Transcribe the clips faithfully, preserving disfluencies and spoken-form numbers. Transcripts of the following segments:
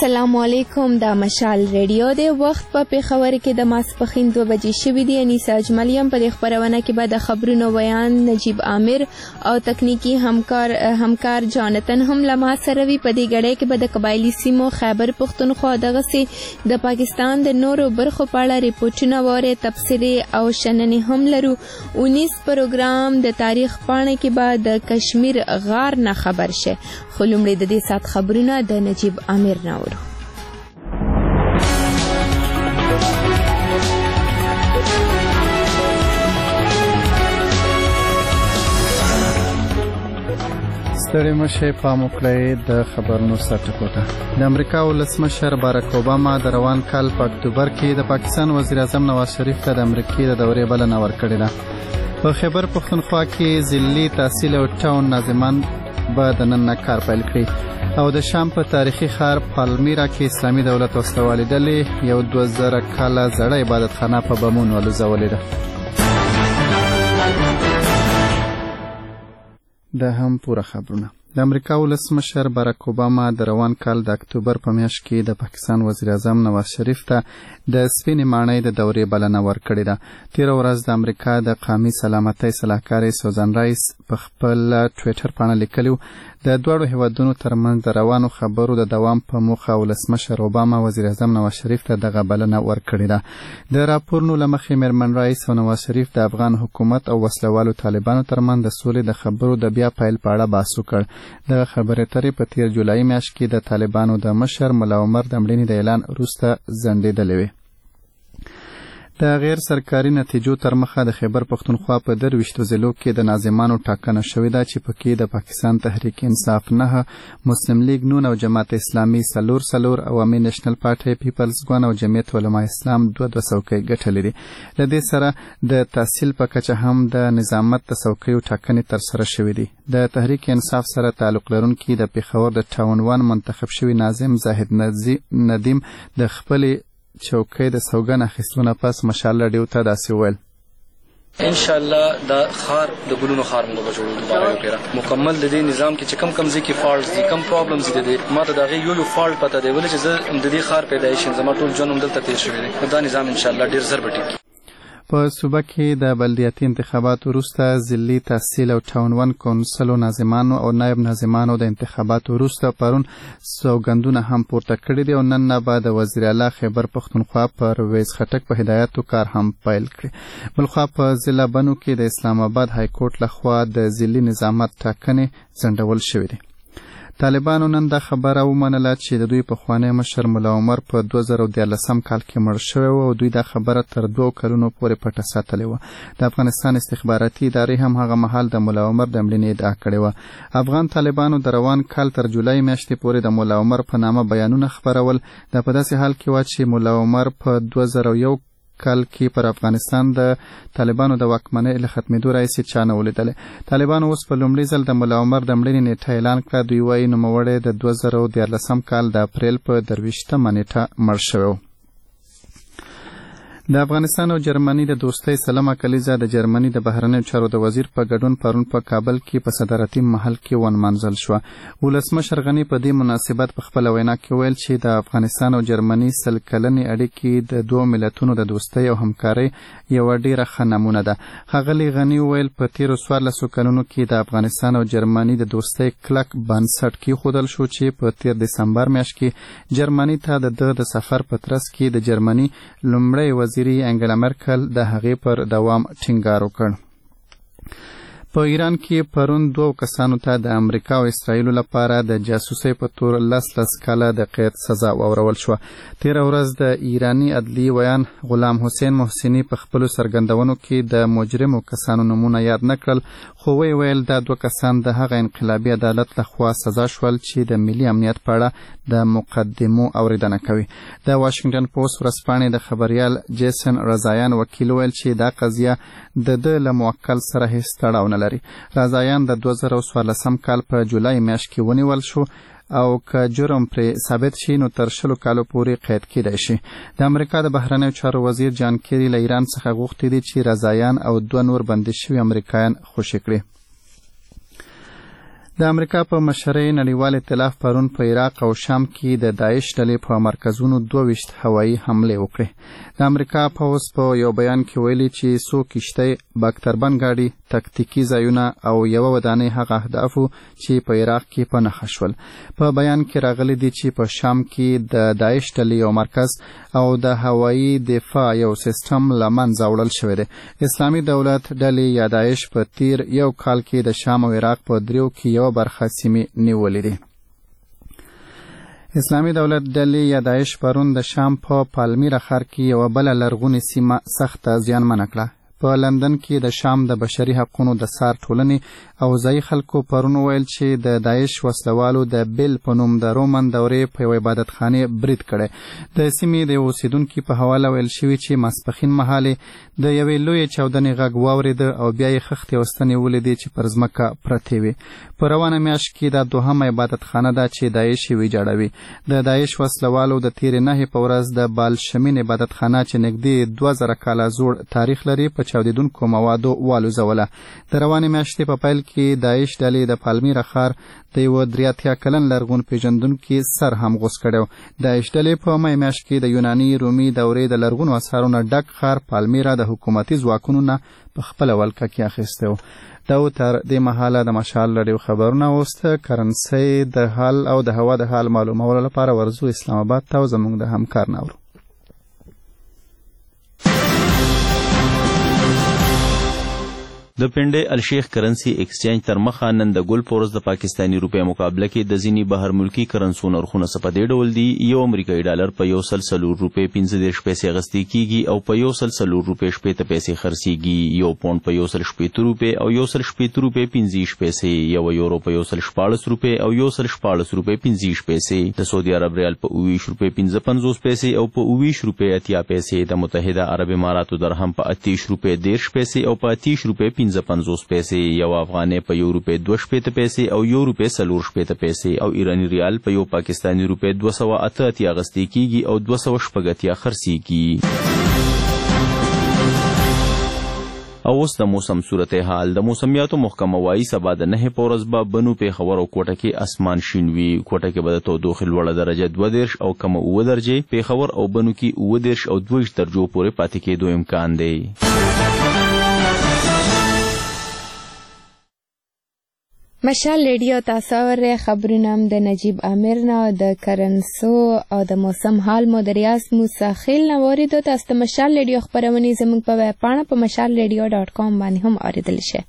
السلام علیکم. دا مشال ریډیو دی. وخت په پیښور کې د ماسپښین دوه بجې شوي دي. انیسه اجمل یم. په دې خپرونه کې به د خبرونو بیان نجیب عامر او تکنیکی همکار همکار جانتن هم له ما سره وي. په دې ګړۍ کې به د قبایلي سیمو خیبر پښتونخوا دغسې د پاکستان د نورو برخو په اړه ریپورټونه واورئ، تبصرې او شننې هم لرو. اونیس پروګرام د تاریخ پاڼې کې به د کشمیر غار نه خبر شي. خو لومړی د دې ساعت خبرونه د نجیب عامر نه اورو. ستړي مشي پام وکړئ د خبرونو سرټکو ته. د امریکا ولسمشر باراک اوباما د روان کال په اکتوبر کې د پاکستان وزیر اعظم نواز شریف ته د امریکې د دورې بلنه ورکړې ده. په خیبر پښتونخوا کې ضلعي تحصیل او ټاون ناظمان به د نن نه کار پیل کړي او د شام په تاریخي ښار پالمیرا کې اسلامي دولت وسلوالې ډلې یو دوه زره کاله زړه عبادتخانه په بمونو الوزولې ده. دا هم پوره خبرونه. د امریکا ولسمشر باراک اوباما د روان کال د اکتوبر په میاشت کې د پاکستان وزیر اعظم نواز شریف ته د سپینې ماڼۍ د دورې بلنه ورکړې ده. تېره ورځ د امریکا د قومي سلامتۍ سلاکارې سوزان رایس په خپل ټویټر پاڼه لیکلي د دواړو هیوادونو ترمنځ د روانو خبرو د دوام په موخه ولسمشر اوباما وزیر اعظم نواز شریف ته دغه بلنه ورکړې ده. د راپورونو له مخې میرمن رایس او نواز شریف د افغان حکومت او وسلوالو طالبانو ترمنځ د سولې د خبرو د بیا پیل په اړه بحث وکړ. دغه خبرې اترې په تیر جولای میاشت کې د طالبانو د مشر ملا عمر د مړینې د اعلان وروسته ځنډېدلې وې. د غیر سرکاري نتیجو تر مخه د خیبر پښتونخوا په درویشتو ضلعو کې د ناظمانو ټاکنه شوې ده چې پکې د پاکستان تحریک انصاف نه، مسلم لیگ نون او جماعت اسلامي څلور څلور، عوامي نیشنل پارټي، پیپلز ګوند او جمعیت علماء اسلام دوه دوه څوکۍ ګټلې دي. له دې سره د تحصیل په کچه هم د نظامت د څوکیو ټاکنې ترسره شوې دي. د تحریک انصاف سره تعلق لرونکي د پیښور د ټاون وان منتخب شوي ناظم زاهد ندیم د خپلې چوکۍ د سوګن اخیستو نه پس مشال راډیو ته داسې وویل: ان شاء الله دا خار د ګلونو خار موږ به جوړو دوباره یو پیره مکمل د دې نظام کې چې کم کم ځکه فالټس دي، کم پرابلمز دي. د ما ته دا غي یو یو فالټ پته دی ولې چې زه د دې خار پیدایش زما ټول جون هم دلته تیر شوی دی. دا نظام ان شاء الله ډیر زر بټی. په صوبه کې د بلدیاتي انتخاباتو وروسته ضلعي تحصیل او ټاون ون کونسلو ناظمانو او نایب ناظمانو د انتخاباتو وروسته پرون سوګندونه هم پورته کړي دي او نن نه به د وزیر اعلی خیبر پښتونخوا پرویز خټک په هدایتو کار هم پیل کړي. بلخوا په ضلع بنو کې د اسلام آباد های کورټ لخوا د ضلعي نظامت ټاکنې ځنډول شوې دي. طالبانو نن دا خبره ومنله چې د دوی پخوانی مشر ملا عمر په دوه زره دیارلسم کال کې مړ شوی و او دوی دا خبره تر دوو کلونو پورې پټه ساتلې وه. د افغانستان استخباراتي ادارې هم هغه مهال د ملا عمر د مړینې ادعا کړې وه. افغان طالبانو د روان کال تر جولای میاشتې پورې د ملا عمر په نامه بیانونه خپرول. دا په داسې حال کې وه چې ملا عمر په دوه زره یو کال کې پر افغانستان د طالبانو د واکمنۍ له ختمېدو راهیسې چا نه ولیدلې. طالبانو اوس په لومړي ځل د ملا عمر د مړینې نیټه اعلان کړه. دوی وایي نوموړی د دوه زره دیارلسم کال د اپریل په درویشتمه نیټه مړ شوی و. د افغانستان او جرمني د دوستۍ سلمه کلیزه د جرمني د بهرنیو چارو د وزیر په ګډون پرون په کابل کې په صدارتي محل کې ونمانځل شوه. ولسمشر غني په دې مناسبت په خپله وینا کې ویل چې د افغانستان او جرمني سل کلنې اړیکې د دوو ملتونو د دوستۍ او همکارۍ یوه ډیره ښه نمونه ده. ښاغلي غني ویل په تیرو څوارلسو کلونو کې د افغانستان او جرمني د دوستۍ کلک بنسټ کېښودل شو چې په تیر دسمبر میاشت کې جرمني ته د ده د سفر په ترڅ کې د جرمني لومړی وزیر انګلا مرکل د هغې پر دوام ټینګار وکړ. په ایران کې پرون دوه کسانو ته د امریکا او اسرائیلو لپاره د جاسوسۍ په تور لس لس کاله د قید سزا واورول شوه. تېره ورځ د ایراني عدلیې ویان غلام حسین محسني په خپلو څرګندونو کې د مجرمو کسانو نومونه یاد نه کړل، خو ویې ویل دا دوه کسان د هغه انقلابي عدالت لخوا سزا شول چې د ملي امنیت په اړه د مقدمو اورېدنه کوي. د واشنګټن پوسټ ورځپاڼې د خبریال جیسن رضایان وکیل ویل چې دا قضیه د ده له موکل سره هیڅ تړاو نه لري. رضایان د دوه زره څوارلسم کال په جولای میاشت کې ونیول شو او که جرم پرې ثابت شي نو تر شلو کالو پورې قید کیدای شي. د امریکا د بهرنیو چارو وزیر جان کیری له ایران څخه غوښتي دي چې رضایان او دوه نور بندي شوي امریکایان خوشي کړي. د امریکا په مشرۍ نړیوال ائتلاف پرون په عراق او شام کې د داعش ډلې په مرکزونو دوه ویشت هوایي حملې وکړې. د امریکا پوځ په یو بیان کې ویلي چې څو کښتۍ، باکتربند ګاډي، تکتیکي ځایونه او یوه ودانۍ هغه اهداف چې په عراق کې په نښه شول. په بیان کې راغلي دي چې په شام کې د داعش ډلې یو مرکز او د هوایي دفاع یو سیستم له منځه وړل شوی دی. اسلامي دولت ډلې یا داعش په تیر یو کال کې د شام او عراق په دریو کې یو برخه سیمې نیولې دي. اسلامي دولت ډلې یا داعش پرون د شام په پالمیرا ښار کې یوه بله لرغونې سیمه سخته زیانمنه کړه. په لندن کې د شام د بشري حقوقو د سار ټولنې او ځایي خلکو پرون ویل چې د داعش وسلوالو د بیل په نوم د رومن دورې په یوه عبادتخانې برید کړی. د سیمې د اوسیدونکي په حواله ویل شوي چې ماسپښین مهال د یوې لویې چاودنې غږ واورېده او بیا یې خښتې او ستنې ولیدې چې پر ځمکه پرتې وې. په روانه میاشت کې دا دوهمه عبادتخانه ده چې داعش یې ویجاړوي. د داعش وسلوالو د تېرې نهې په ورځ د بالشمین عبادتخانه چې نږدې دوه زره کاله زوړ تاریخ لري په چاودېدونکو موادو والوځوله. د روانې میاشتې په پیل کې داعش ډلې د پالمیرا ښار د یوه درې اتیا کلن لرغون پیژندونکي سر هم غوڅ کړی. داعش ډلې په می میاشت کې د یوناني رومي دورې د لرغونو اثارو نه ډک ښار پالمیرا د حکومتي ځواکونو نه په خپله ولکه کې اخیستی و. دا و تر دې مهاله د مشال رادیو خبرونه. اوس د کرنسۍ د حال او د هوا د حال معلومولو لپاره ورځو اسلام آباد ته او زموږ د همکار ناورو. د پنډې الشیخ کرنسي ایکسچینج تر مخه نن د ګل پورس د پاکستاني روپۍ مقابله کې د ځینې بهر ملکي کرنسو نرخونه څه په دې ډول دي. یو امریکایي ډالر په یو سل څلور روپۍ پنځه دېرش پیسې اخیستل کېږي او په یو سل څلور روپۍ شپېته پیسې خرڅېږي. یو پونډ په یو سل شپېته روپۍ او یو سل شپېته روپۍ پنځه ویشت پیسې، یو یورو په یو سل شپاړس روپۍ او یو سل شپاړس روپۍ پنځه ویشت پیسې، د سعودي عرب ریال په اوه ویشت روپۍ پنځه پنځوس پیسې او په اوه ویشت روپۍ اتیا پیسې، د متحده عرب اماراتو درهم په اته ویشت روپۍ دېرش پیسې او په اته ویشت روپۍ پنځه پنځوس پیسې، یو افغانۍ په یو روپۍ دوه شپېته پیسې او یو روپۍ څلور شپېته پیسې او ایراني ریال په یو پاکستاني روپۍ دوه سوه اته اتیا اخیستل کېږي او دوه سوه شپږ اتیا خرڅېږي. او اوس د موسم صورتحال. د موسمیاتو محکمه وایي سبا د نهې په ورځ به بنو، پېښور او کوټه کې اسمان شین وي. کوټه کې به د تودوخې لوړه درجه دوه دېرش او کمه اووه درجې، پېښور او بنو کې اووه دېرش او دوه ویشت درجو پورې پاتې کېدو امکان دی. مشال ریډیو تاسو اورئ. خبرونه هم د نجیب عامر نه او د کرنسو او د موسم حال مو د ریاض موسی خیل نه واورېدو. تاسو د مشال ریډیو خپرونې زموږ په ویب پاڼه په مشال ریډیو ډاټ کام باندې هم اورېدلی شئ.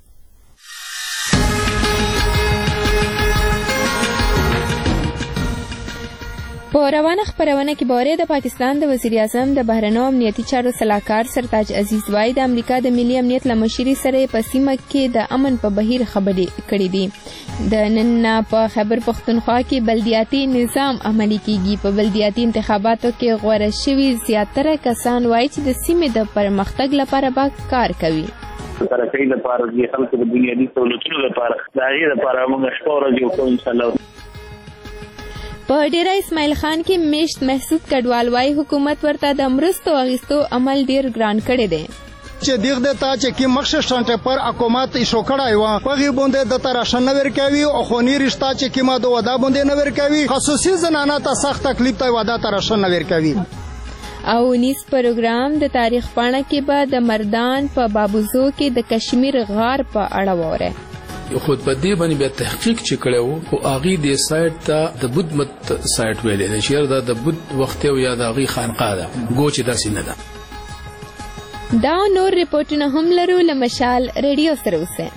په روانه خپرونه کې به د پاکستان د وزیر اعظم د بهرنیو امنیتي چارو سلاکار سرتاج عزیز وایي د امریکا د ملي امنیت له مشري سره په سیمه کې د امن په بهیر خبرې کړې دي. د نن په خیبر پښتونخوا کې بلدیاتي نظام عملي کیږي. په بلدیاتي انتخاباتو کې غوره شوي زیاتره کسان وایي چې د سیمې د پرمختګ لپاره به کار کوي. ترقۍ لپاره د خلکو د بنیادي سهولتونو لپاره د هغې لپاره موږ شپه ورځ یو کوو انشاءالله. په ډیره اسماعیل خان کې میشت محسود کډوال وایي حکومت ورته د مرستو اخیستو عمل ډیر ګران کړی دی. چې دیغ د تا چې کی مخشه شانټه پر حکومت ایشو کړای و پغي بوندې د تراشن نور کوي او خونی رشتہ چې کی ما د ودا بوندې نور کوي خصوصي زنانه ته سخت تکلیف ته ودا تراشن نور کوي. او نیس پروګرام د تاریخ پاڼه کې به د مردان په بابوزو کې د کشمیر غار په اړه وره. خود په دې باندې بیا تحقیق چې کړو او اغي د سایت ته د بود مت سایت ویلې د شهر د بود وخت او یا د اغي خانقاه ده ګوچ داسې نه ده. دا نور ریپورتونه هم لرو له مشال ریډیو سره اوسه.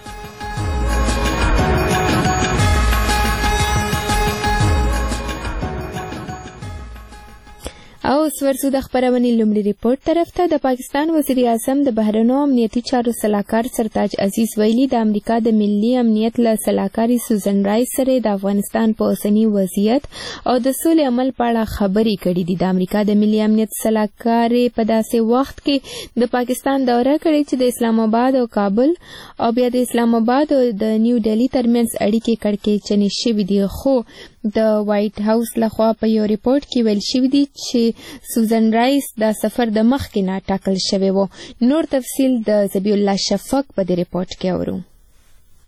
او سورسو د خبرونې لومړي ریپورت طرف ته. د پاکستان وزیر اعظم د بهرنیو امنیتي چارو سلاکار سرتاج عزیز ویلي د امریکا د ملي امنیت له سلاکاري سوزن رایس سره د افغانستان په اوسني وضعیت او د سولې عمل په اړه خبرې کړې دي. د امریکا د ملي امنیت سلاکار په داسې وخت کې د پاکستان دوره کړې چې د اسلام آباد او کابل او بیا د اسلام آباد او د نیو ډیلی ترمنځ اړیکې کړکېچنې شوې دي. خو د وایټ هاوس لخوا په یو ریپورت کې ویل شوي دي چې سوزن رایس دا سفر د مخکې نه ټاکل شوی و. نور تفصیل د زبی الله شفق په دې ریپورت کې اورو.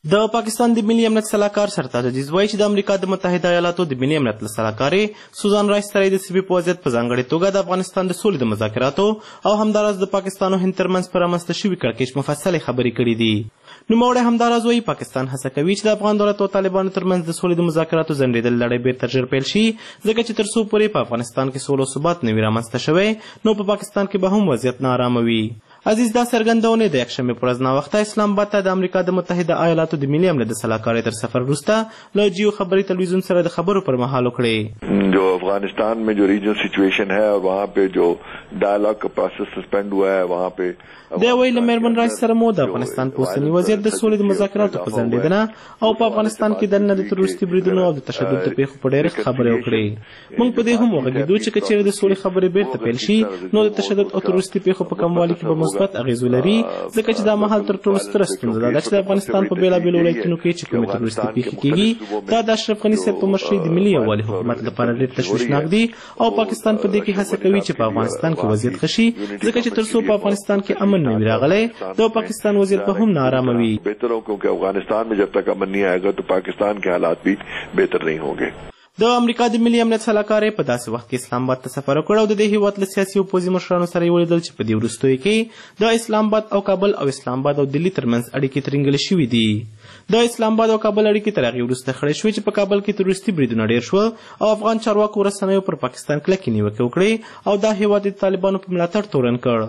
د پاکستان د ملي امنیت سلاکار سرتاج عزیز وایي چې د امریکا د متحده ایالاتو د ملي امنیت له سلاکارې سوزان رایس سره د سیمې په وضعیت په ځانګړې توګه د افغانستان د سولې د مذاکراتو او همداراز د پاکستان او هند ترمنځ په رامنځته شوي کړکېچ مفصلې خبرې کړي دي. نوموړی همداراز وایي پاکستان هڅه کوي چې د افغان دولت او طالبانو ترمنځ د سولې د مذاکراتو ځنډېدلې لړۍ بیرته ژر پیل شي، ځکه چې تر څو پورې په افغانستان کې سوله او ثبات نه وي رامنځته شوی نو په پاکستان کې به هم وضعیت ناارامه وي. عزیز دا څرګندونې د یکشنبې په ورځ ناوخته اسلام آباد ته د امریکا د متحده ایالاتو د ملي امنیت د سلاکارۍ تر سفر وروسته له جیو خبري تلویزیون سره د خبرو پر مهال وکړې. جو افغانستان में जो regional situation है और वहाँ पे जो डायलॉग का प्रोसेस सस्पेंड हुआ है वहाँ पे د ویل له میرمن رایس سره مو د افغانستان په اوسني وضعیت د سولې د مذاکراتو په ځنډېدنه او په افغانستان کې دننه د تروریستي بریدونو او د تشدد د پیښو په ډېرښت خبرې وکړې. موږ په دې هم وغږېدو چې که چېرې د سولې خبرې بیرته پیل شي نو د تشدد او تروریستي پیښو په کموالي کې به مثبت اغېز ولري، ځکه چې دا مهال تر ټولو ستره ستونزه دا ده چې د افغانستان په بېلابېلو ولایتونو کې چې کومې تروریستي پیښې کېږي دا د اشرف غني صاحب په مشرۍ د ملي یووالي حکومت لپاره ډېر تشویشناک دي او پاکستان په دې کې هڅه کوي چې په افغانستان کې وضعیت ښه شي، ځکه چې تر څو په افغانستان کې امن نه وي راغلی د پاکستان وضعیت به هم ناارامه وي. بهتر ہو کیونکہ افغانستان میں جب تک امن نہیں آئے گا تو پاکستان کے حالات بھی بہتر نہیں ہوں گے. د امریکا د ملي امنیت سلاکارې په داسې وخت کې اسلام آباد ته سفر وکړ او د دې هېواد له سیاسي او پوځي مشرانو سره یې ولیدل چې په دې وروستیو کې د اسلام آباد او کابل او اسلام آباد او دلي ترمنځ اړیکې ترنګلې شوي دي. د اسلام آباد او کابل اړیکې تر هغې وروسته خړې شوې چې په کابل کې تروریستي بریدونه ډېر شول او افغان چارواکو رسنیو پر پاکستان کلکې نیوکې وکړې او دا هېواد د طالبانو په ملاتړ تورن کړ.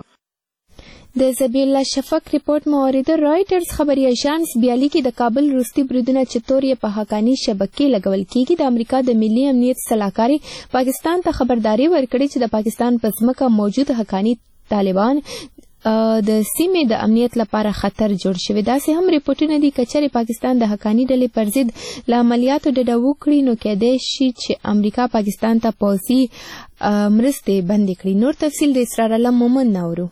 د زبیح الله شفق ریپورت مورد رایټرز خبري اژانس بیالي کې د کابل روستي بریدونه چې تور یې په حقاني شبکې لګول کېږي د امریکا د ملي امنیت سلاکاري پاکستان ته خبرداري ورکړې چې د پاکستان په ځمکه موجود حقاني طالبان د سیمې د امنیت لپاره خطر جوړ شوی. داسې هم ریپورټونه دي که چېرې پاکستان د حقاني ډلې پر ضد له عملیاتو ډډه وکړي نو کیدای شي چې امریکا پاکستان ته پوځي مرستې بندې کړي. نور تفصیل د اسرار علم مومن ناورو.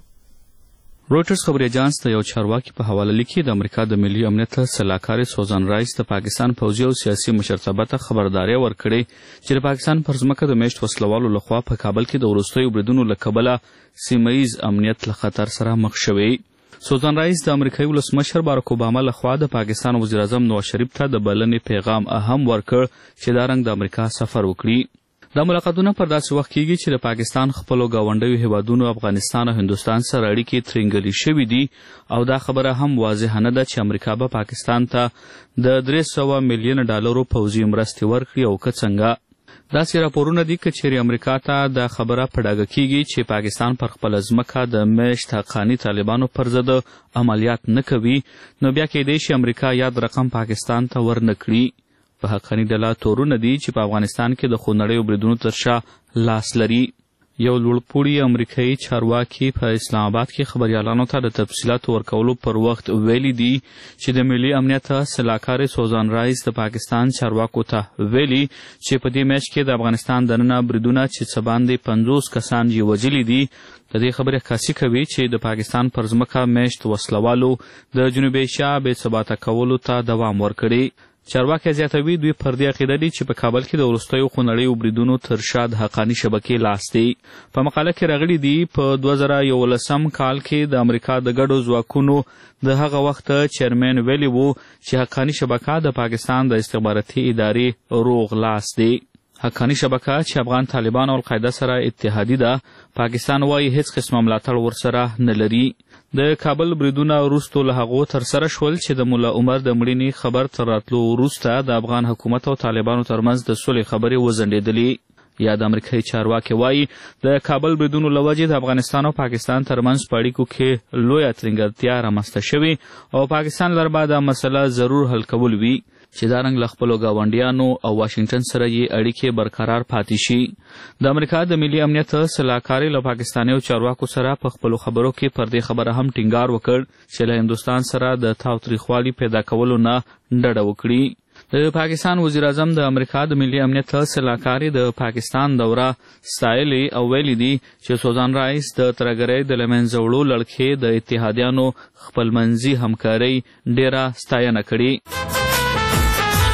رویټرز خبري اژانس ته یو چارواکي په حواله لیکي د امریکا د ملي امنیت سلاکارې سوزان رایس د پاکستان پوځي او سیاسي مشرتابه ته خبرداری ورکړې چې د پاکستان پر ځمکه د میشت وسلوالو لخوا په کابل کې د وروستیو بریدونو له کبله سیمهییز امنیت له خطر سره مخ شوی. سوزان رایس د امریکایي ولسمشر بارک اوباما لخوا د پاکستان وزیر اعظم نواز شریف ته د بلنې پیغام هم ورکړ چې دا رنګ د امریکا سفر وکړي. دا ملاقاتونه پر داسې وخت کېږي چې د پاکستان خپلو ګاونډیو هیوادونو افغانستان او هندوستان سره اړیکې ترنګلې شوي دي او دا خبره هم واضحه نه ده چې امریکا به پاکستان ته د درې سوه میلیونه ډالرو پوځي مرستې ورکړي او که څنګه. داسې راپورونه دي که چیرې امریکا ته دا خبره په ډاګه کېږي چې پاکستان پر خپله ځمکه د میشت حقاني طالبانو پر ضد عملیات نه کوي نو بیا کیدای شي امریکا یاد رقم پاکستان ته ورنه کړي. په حقاني ډله تورونه دي چې په افغانستان کې د خونړیو بریدونو تر شا لاس لري. یو لوړپوړي امریکایي چارواکي په اسلام آباد کې خبریالانو ته د تفصیلاتو ورکولو پر وخت ویلي دي چې د ملي امنیت سلاکارې سوزان رایس د پاکستان چارواکو ته ویلي چې په دې میاشت کې د افغانستان دننه بریدونه چې څه باندې پنځوس کسان یې وژلي دي د دې خبرې عکاسي کوي چې د پاکستان پر ځمکه میشت وسلوالو د جنوبي ایشیا بې ثباته کولو ته دوام ورکړی. چارواکي زیاتوي دوی پر دې عقیده دي چې په کابل کې د وروستیو خونړیو بریدونو تر شا د حقاني شبکې لاس دی. په مقاله کې راغلي دي په دوه زره یولسم کال کې د امریکا د ګډو ځواکونو د هغه وخت چیرمن ویلي وو چې حقاني شبکه د پاکستان د استخباراتي ادارې روغ لاس دی. حقاني شبکه چې افغان طالبان او القاعده سره اتحادي ده پاکستان وایي هیڅ قسمه ملاتړ ورسره نه لري. د کابل بریدونه وروستو له هغو ترسره شول چې د ملا عمر د مړینې خبر تر راتلو وروسته د افغان حکومت او طالبانو ترمنځ د سولې خبرې وځنډېدلې. یا د امریکایي چارواکي وایي د کابل بریدونو له وجې د افغانستان او پاکستان ترمنځ په اړیکو کې لویه ترنګلتیا رامنځته شوې او پاکستان لپاره دا مسله ضرور حل کول وي چې دا رنګ له خپلو ګاونډیانو او واشنګټن سره یې اړیکې برقرار پاتې شي. د امریکا د ملي امنیت سلاکارې له پاکستانیو چارواکو سره په خپلو خبرو کې پر دې خبره هم ټینګار وکړ چې له هندوستان سره د تاوتریخوالي پیدا کولو نه ډډه وکړي. د پاکستان وزیر اعظم د امریکا د ملي امنیت سلاکارې د پاکستان دوره ستایلې او ویلي دي چې سوزان رایس د ترهګرۍ د له منځه وړو لړۍ د اتحادیانو خپلمنځي همکارۍ ډېره ستاینه کړې.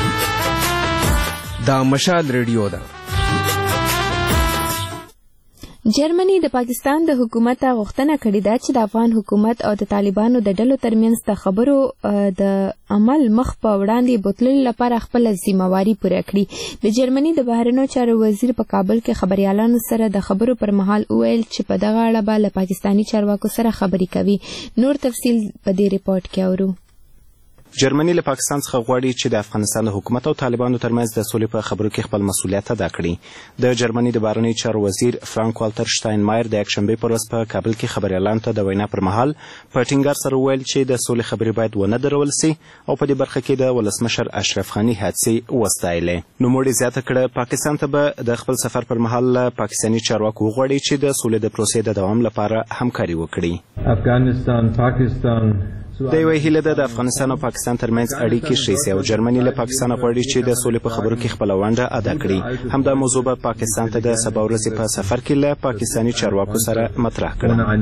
دا مشال ریډیو ده. جرمني د پاکستان د حکومت غوښتنه کړې ده چې د افغان حکومت او د طالبانو د ډلو ترمنځ د خبرو د عمل مخ په وړاندې بوتللو لپاره خپل ذمہواری پوره کړي. د جرمني د بهرنیو چارو وزیر په کابل کې خبريالانو سره د خبرو پر مهال وویل چې په دغه اړه به له پاکستاني چارواکو سره خبرې کوي. نور تفصیل په دې ریپورت کې اورو. جرمني له پاکستان څخه غواړي چې د افغانستان د حکومت او طالبانو ترمنځ د سولې په خبرو کې خپل مسؤلیت ادا کړي. د جرمني د بهرنیو چارو وزیر فرانک والتر شتاینمایر د یکشنبې پر ورځ په کابل کې خبريالانو ته د وینا پر مهال په ټینګار سره وویل چې د سولې خبرې باید ونه درول سي او په دې برخه کې د ولسمشر اشرف غني هڅې وستایلې. نوموړي زیاته کړه پاکستان ته به د خپل سفر پر مهال پاکستاني چارواکو وغواړي چې د سولې د پروسې د دوام لپاره همکاري وکړي. افغانستان پاکستان د یوې هیله ده د افغانستان او پاکستان ترمنځ اړیکې ښې سي او جرمني له پاکستان غواړي چې د سولې په خبرو کې خپله ونډه ادا کړي. همدا موضوع به پاکستان ته د سبا ورځې په سفر کې له پاکستاني چارواکو سره مطرح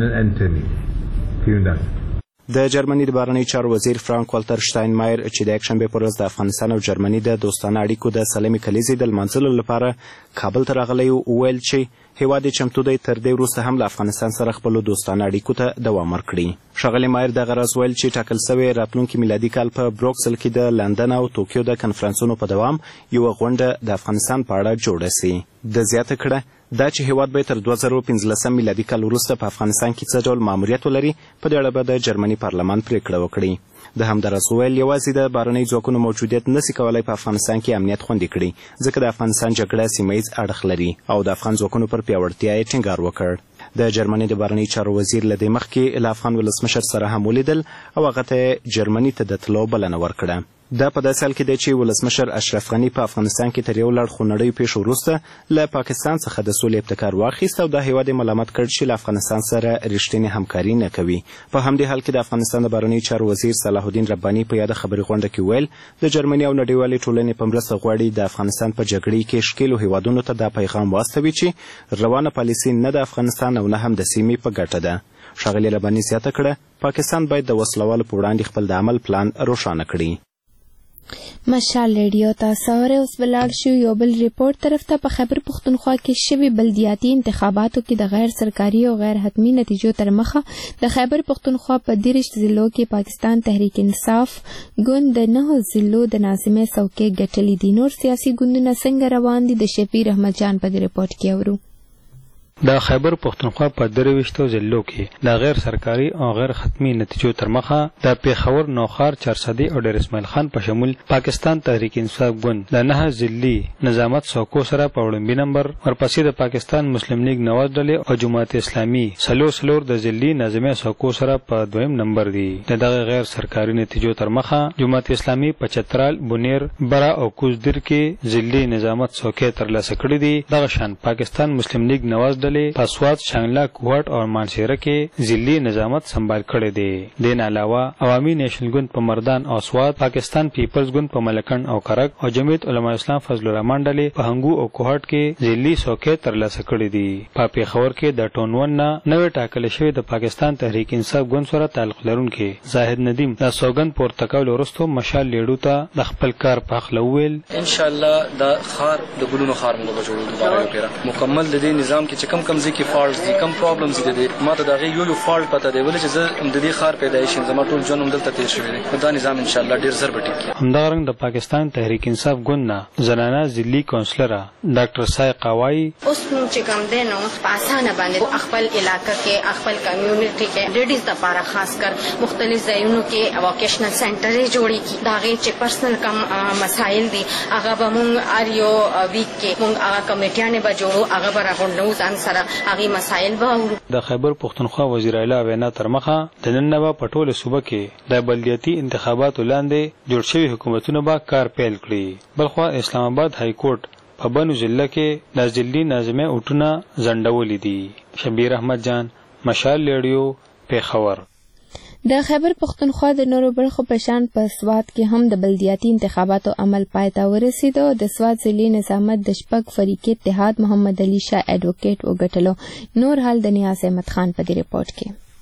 کړه. د جرمني د بهرنیو چارو وزیر فرانک والتر شتاینمایر چې د یکشنبې پر ورځ د افغانستان او جرمني د دوستانه اړیکو د سلمې کلیزې د لمانځلو لپاره کابل ته راغلی وویل چې هیواد یې چمتو دی تر دې وروسته هم له افغانستان سره خپلو دوستانه اړیکو ته دوام ورکړي. ښاغلی مایر دغه راز ویل چې ټاکل سوی راتلونکي میلادي کال په بروکسل کې د لندن او توکیو د کنفرانسونو په دوام یوه غونډه د افغانستان په اړه جوړه سي. د زیاته کړه دا چې هیواد به تر دوه زره پنځلسم میلادي کال وروسته په افغانستان کې څه ډول ماموریت ولري په دې اړه به د جرمني پارلمان پریکړه وکړي. د همدارس ویل یوازې د بهرنیو ځواکونو موجودیت نسي کولای په افغانستان کې امنیت خوندي کړي ځکه د افغانستان جګړه سیمه ییز اړخ لري او د افغان ځواکونو پر پیاوړتیا یې ټینګار وکړ. د جرمني د بهرنیو چارو وزیر له دې مخکې له افغان ولسمشر سره هم ولیدل او هغه ته جرمني ته د تلو بلنه ورکړه. دا په داسې حال کې دی چې ولسمشر اشرف غني په افغانستان کې تر یو لړ خونړیو پیښو وروسته له پاکستان څخه د سولې ابتکار واخیست او دا هیواد یې ملامت کړ چې له افغانستان سره رښتینې همکاري نه کوي. په همدې حال کې د افغانستان د بهرنیو چارو وزیر صلاح الدین رباني په یاده خبري غونډه کې ویل د جرمني او نړیوالې ټولنې په مرسته غواړي د افغانستان په جګړې کې ښکیلو هیوادونو ته دا پیغام واستوي چې روانه پالیسي نه د افغانستان او نه هم د سیمې په ګټه ده. ښاغلي رباني زیاته کړه پاکستان باید د وسلوالو په وړاندې خپل د عمل پلان روښانه کړي. مشال ریډیو تاسو اوره اوس بلاړ شو یو بل ریپورت طرف ته. په خیبر پختونخوا کې شوي بلدیاتي انتخاباتو کې د غیر سرکاري او غیر حتمی نتیجو تر مخه د خیبر پختونخوا په دیرش ضلعو کې پاکستان تحریک انصاف ګوند د نهو ضلعو د ناظمې څوکۍ ګټلې دي. نور سیاسي ګوندونه څنګه روان دي د شفیع احمد جان په دې ریپورت کې اورو. د خیبر پختونخوا په درویشتو ضلعو کې د غیر سرکاري او غیر حتمی نتیجو تر مخه د پیښور، نوخار، چارسدي او ډیر اسماعیل خان په شمول پاکستان تحریک انصاف ګوند د نه ضلعي نظامت څوکو سره په وړاندې نمبر، ورپسې د پاکستان مسلم لیگ نواز ډلې او جماعت اسلامي سلور سلور د ضلعي نظامي څوکو سره په دویم نمبر دي. د دغه غیر سرکاري نتیجو تر مخه جماعت اسلامي په چترال، بونیر، برا او کوزدر کې ضلعي نظامت څوکۍ ترلاسه کړې دي. دغه شان پاکستان مسلم لیگ نواز پاسواد، شانګلا، کوهټ او مانسیره کې ضلعي نظامت سنبال کړی دی. دین علاوه عوامي نیشنل ګوند په مردان او سواد، پاکستان پیپلز ګوند په ملکند او کرک او جمعیت علماء اسلام فضل الرحمن ډلې په هنګو او کوهټ کې ضلعي څوکۍ ترلاسه کړې دي. په پیښور کې د ټونون نه نوې ټاکل شوی د پاکستان تحریک انصاف ګوند سره تعلق لرونکي زاهد ندیم د سوګند پورته کول وروسته مشال لیډو ته د خپل کار په خپل ویل ان شاء الله دا خار د ګلونو خار موږ به جوړو دوباره پیرا مکمل د دې نظام کې چې کم کم ځکه فالټس دي کم پرابلمز دي ما ته دا غي یو یو فالټ پته دی ولې چې زه د دې خار پیدایش زما ټول جون هم دلته تیر شوی دی. دا نظام ان شاء الله ډیر زر بټی کی. همدارنګ د پاکستان تحریک انصاف ګوند نه زنانه ضلعي کونسلر ډاکټر سای قوای اوس چې کوم دی نو په اسانه باندې خپل علاقې کې خپل کمیونټي کې ډیډیز لپاره خاص کر مختلف ځایونو کې ووکیشنل سنټرې جوړې کی. دا غي چې پرسنل کم مسایل دي هغه به مونږ ار یو ویک کې مونږ هغه کمیټیانه به جوړو هغه به راغونډو ځان سره هغه مسایل به د خیبر پختونخوا وزیر اعلی وینا تر مخه د نن نه په ټوله صوبه کې د بلدیاتي انتخاباتو لاندې جوړ شوي حکومتونو به کار پیل کړي. بلخوا اسلام آباد های کورټ په بنو ضلع کې د ضلعي ناظمه اوټونه ځنډولې دي. شبیر احمد جان، مشال ریډیو، پیښور. د خیبر پختونخوا د نورو برخو په شان په سوات کې هم د بلدیاتي انتخاباتو عمل پای ته ورسېدو. د سوات ضلعي نظامت د شپږ فریقي اتحاد محمد علي شاه اډوکیټ وګټلو. نور حال د نیاز احمد خان په دې ریپورت کې.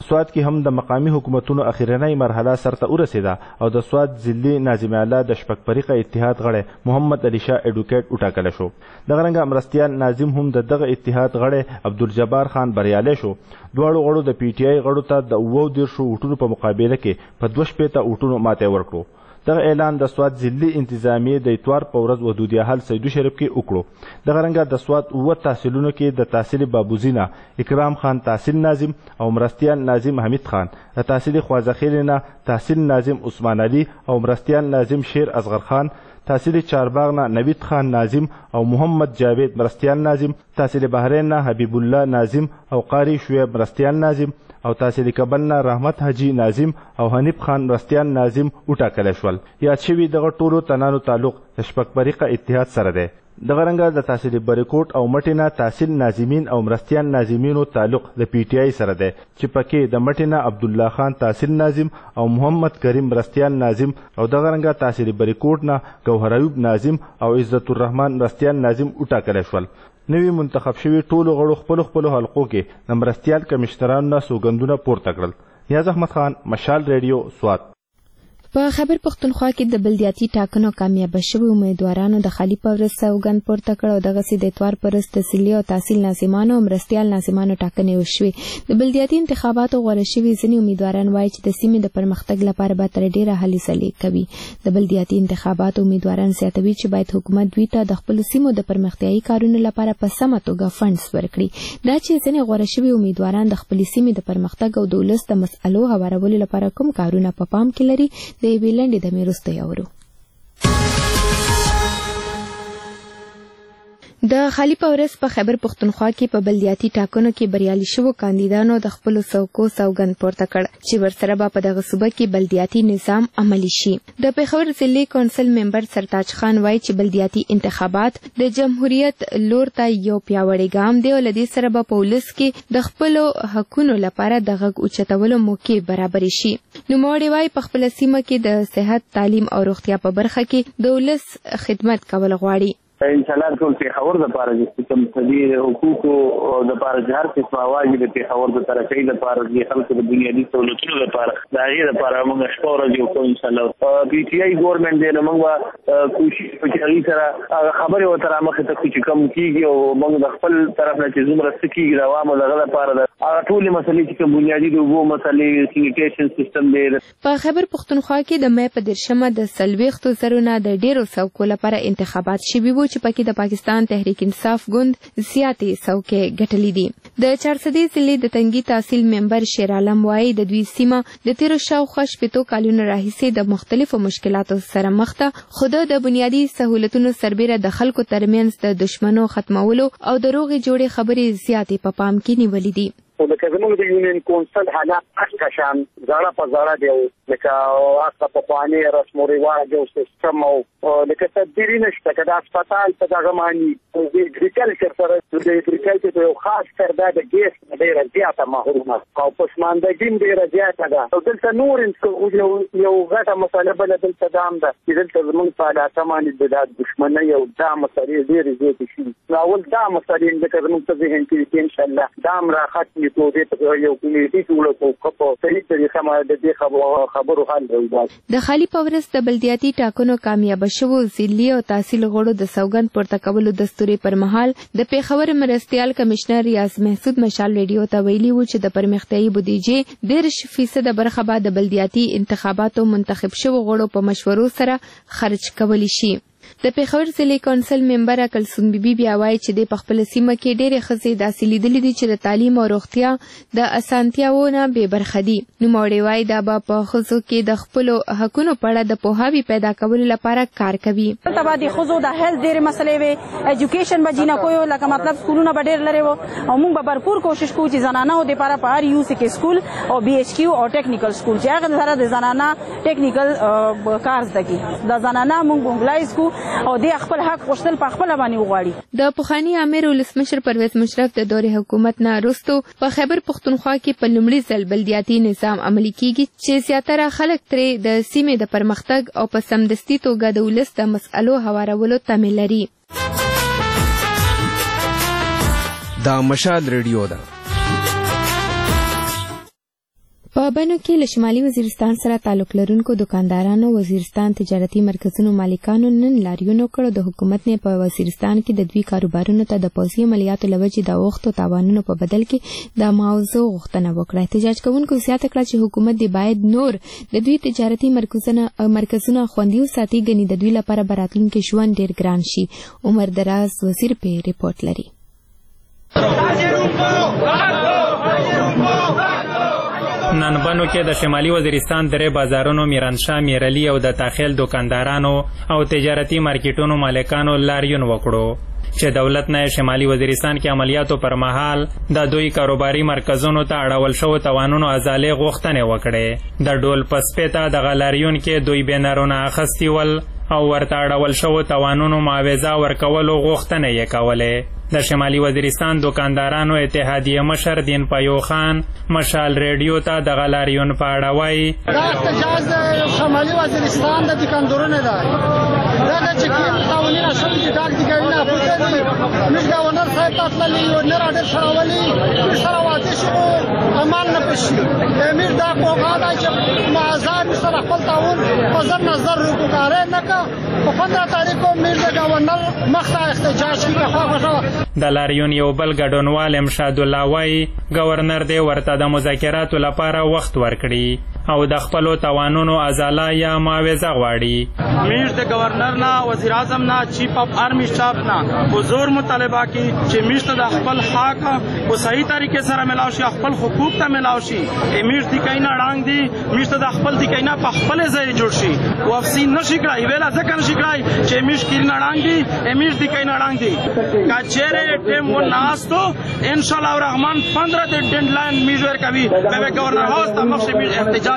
سواد کې هم د مقامی حکومتونو اخیرنۍ مرحله سرته ورسېده او د سواد ضلعي ناظم اعلی د شپږ فریقه اتحاد غړی محمد علي شاه اډوکیټ وټاکل شو. دغه رنګه مرستیال ناظم هم د دغه اتحاد غړی عبدالجبار خان بریالی شو. دواړو غړو د پی ټي آی غړو ته د اوو دیرشو ووټونو په مقابله کې په دوه شپېته ووټونو ماتی ورکړو. دغه اعلان د سواد ضلعي انتظامیې د اتوار په ورځ ودودیحال سیدو شریف کې وکړو. دغه رنګه د سواد اووه تحصیلونو کې د تحصیل بابوزینه اکرام خان تحصیل ناظم او مرستیال ناظم حمید خان، د تحصیل خوازخیل نه تحصیل ناظم عثمان علي او مرستیال ناظم شیر اصغر خان، تحصیل چارباغ نه نوید خان ناظم او محمد جاوید مرستیال ناظم، تحصیل بحرین نه حبیب الله ناظم او قاری شعیب مرستیال ناظم او تحصیل کابل نه رحمت حاجی ناظم او حنیف خان مرستیال ناظم وټاکل شول. یاد شوي دغه ټولو تنانو تعلق د شپږ فریقه اتحاد سره دی. دغه رنګه د تحصیل بریکوټ او مټې نه تحصیل ناظمین او مرستیال ناظمینو تعلق د پی ټي آی سره دی چې پکې د مټې نه عبدالله خان تحصیل ناظم او محمد کریم مرستیال ناظم او دغه رنګه تحصیل بریکوټ نه ګوهر ایوب ناظم او عزت الرحمن مرستیال ناظم وټاکل شول. نوی منتخب شوي ټولو غړو خپلو خپلو حلقو کې د مرستیال کمشنرانو نه سوګندونه پورته کړل. نیاز احمد خان، مشال ریډیو، سوات. په خیبر پښتونخوا کې د بلدیاتي ټاکنو کامیابه شوي امیدوارانو د خالي په ورځ سوګند پورته کړ او دغسې د اتوار په ورځ تحصیلي او تحصیل ناظمانو او مرستیال ناظمانو ټاکنې وشوې. د بلدیاتي انتخاباتو غوره شوي ځینې امیدواران وایي چې د سیمې د پرمختګ لپاره به تر ډېره هلې ځلې کوي. د بلدیاتي انتخاباتو امیدواران زیاتوي چې باید حکومت دوی ته د خپلو سیمو د پرمختیایي کارونو لپاره په سمه توګه فنډز ورکړي. دا چې ځینې غوره شوي امیدواران د خپلې سیمې د پرمختګ او د ولس د مسألو هوارولو لپاره کوم کارونه په پام کې لري د یوې لنډې دمې وروسته اورو. د خالي په ورځ په خیبر پښتونخوا کې په بلدیاتي ټاکنو کې بریالي شوو کاندیدانو د خپلو څوکو سوګند پورته کړ چې ورسره به په دغه صوبه کې بلدیاتي نظام عملي شي. د پېښور ضلعي کونسل ممبر سرتاج خان وایي چې بلدیاتي انتخابات د جمهوریت لور ته یو پیاوړی ګام دی او له دې سره به په ولس کې د خپلو حقونو لپاره د غږ اوچتولو موقع برابرې شي. نوموړی وایي په خپله سیمه کې د صحت، تعلیم او روغتیا په برخه کې د ولس خدمت کول غواړي. انشاءالله ټول پېښور دپاره چې کوم طبي حقوقو دپاره چې هر قسم اواز د پېښور د طرفۍ دپاره د خلکو د بنیادي سهولتونو دپاره د هغې دپاره موږ شپه ورځ یو کوو. انشاءالله پي ټي آی ګورنمنټ دی نو موږ به کوشش وکړو چې هغې سره هغه خبرې ورته رامخې ته کړو چې کم کېږي او موږ د خپل طرف نه چې څومره څه کېږي د عوامو د هغه لپاره د هغه ټولې مسلې چې کوم بنیادي د اوبو مسلې، سینیټیشن سیسټم دی. په خیبر پښتونخوا کې د مې په دېرشمه د څلوېښتو زرو نه د ډېرو څوکو لپاره انتخابات شوي وو چې پکې د پاکستان تحریک انصاف ګوند زیاتې څوکې ګټلې دي. د چارسدې ضلعې د تنګي تحصیل ممبر شیر عالم وایي د دوی سیمه د تیرو شاوخوا شپېتو کلونو راهیسې د مختلفو مشکلاتو سره مخ ده، خو د بنیادي سهولتونو سربیره د خلکو ترمنځ د دښمنو ختمولو او د روغې جوړې خبرې زیاتې په پام کې نیولې دي. خو لکه زموږ د یونین کونسل حالات اشکه شان زړه په زړه دی، لکه هغه پخواني رسم و رواج او سیستم او لکه تدبیري نشته که د هسپتال په دغه معنی د اګریکلچر سره د اګریکلچر په یو خاص کر دا د ګیس ډېره زیاته محرومه او پسماندګي هم ډېره زیاته ده. او دلته نور یو غټه مسله بله دلته دا هم ده چې دلته زموږ په علاقه باندې د دا دښمنۍ او دا مسلې ډېرې زیاتې شوي. نو اول دا مسلې ځکه زموږ په ذهن کې دي چې انشاءالله دا هم راختمي د خالي په ورځ د بلدیاتي ټاکنو کامیابه شوو ضلعي او تحصیل غړو د سوګند پورته کولو دستوري پر مهال د پېښور مرستیال کمشنر ریاض محسود مشال ریډیو ته ویلي و چې د پرمختیایي بودیجې دېرش فیصده برخه به د بلدیاتي انتخاباتو منتخب شوو غړو په مشورو سره خرج کولی شي. د پېښور ضلعي کونسل ممبره کلسوم بیبي بیا وایي چې د په خپله سیمه کې ډېرې ښځې داسې لیدلې دي چې د تعلیم او روغتیا د اسانتیاوو نه بې برخه دي. نوموړې وایي دا به په ښځو کې د خپلو حقونو په اړه د پوهاوي پیدا کولو لپاره کار کوي. دلته به د ښځو د هیلث ډېرې مسلې وې، ایجوکیشن به جینکو یو لکه مطلب سکولونه به ډېر لرې وو او موږ به بھرپور کوشش کوو چې زنانو دپاره په هر یو سي کې سکول او بي ایچ کیو او ټیکنیکل سکول چې هغه سره د زنانه ټیکنیکل کار زده کړي، د زنانه موږ موبلایز کړو او د خپل حق غوښتل په خپله باندې وغواړي. د پخواني امیر ولسمشر پرویز مشرف د دورې حکومت نه وروستو په خیبر پښتونخوا کې په لومړي ځل بلدیاتي نظام عملي کیږي چې زیاتره خلک ترې د سیمې د پرمختګ او په سمدستي توګه د ولس د مسألو هوارولو تمه لري. دا مشال ریډیو ده. په بنو کې له شمالي وزیرستان سره تعلق لرونکو دکاندارانو وزیرستان تجارتي مرکزونو مالکانو نن لاریون وکړ. د حکومت نه په وزیرستان کې د دوی کاروبارونو ته د پوځي عملیاتو له وجې د اوښتو تاوانونو په بدل کې د معاوضو غوښتنه وکړه. احتجاج کوونکو زیاته کړه چې حکومت دې باید نور د دوی تجارتي مرکزونه مرکزونه خوندي وساتي، ګنې د دوی لپاره به راتلونکی ژوند ډېر ګران شي. عمر دراز وزیر په ریپورت لري. نن بنو کې د شمالي وزیرستان درې بازارونو میرانشاه، میرعلي او د تاخیل دکاندارانو او تجارتي مارکیټونو مالکانو لاریون وکړو چې دولت نه شمالي وزیرستان کې عملیاتو پر مهال د دوی کاروباري مرکزونو ته اړول شوو توانونو ازالې غوښتنې وکړې. د ډول پسپې ته دغه لاریون کې دوی بینرونه اخیستي ول او ورته اړول شوو توانونو معاوضه ورکولو غوښتنې یې کولې. د شمالي وزیرستان دکاندارانو اتحادیه مشر دین پایو خان مشال ریډیو ته د غلاریون په اړه وایي دا احتجاج د شمالي وزیرستان د دکاندارانو دی. دا چې قوانین اصل دي دا د ګاونډ په دې موږ گورنر صاحب ته تللی او نه راډر شراولي سره واده شو امان نه پشي امیر دا کوغادا چې معزان سره خپل تاون په ځر نظر وکړای نه کا په پندرہ تاریخ کو میر د گورنر مخه احتجاج کی خوا د لاریون یو بل ګډونوال امشاد الله وایي گورنر دې ورته د مذاکراتو لپاره وخت ورکړي او د خپلو توانونو ازاله یا معاوضه غواړي. امیر د گورنر نه، وزیر اعظم نه، چیف اف آرمی سٹاف نه حضور مطالبه کی چې امیر ته د خپل حق په صحیح طریقې سره ملاو شي، خپل حقوق ته ملاو شي. امیر د کینا ډانګ دی، امیر ته د خپل د کینا په خپل ځای جوړ شي. وافسین نشي کړای ویلا ځکه نشي کړای چې امیر کینا ډانګ دی، امیر د کینا ډانګ دی. کچېره ټیم و ناستو ان شاء الله الرحمن پندرہ د ډیډلاین میجر کوي به گورنر هاوس ته مخې احتجاج.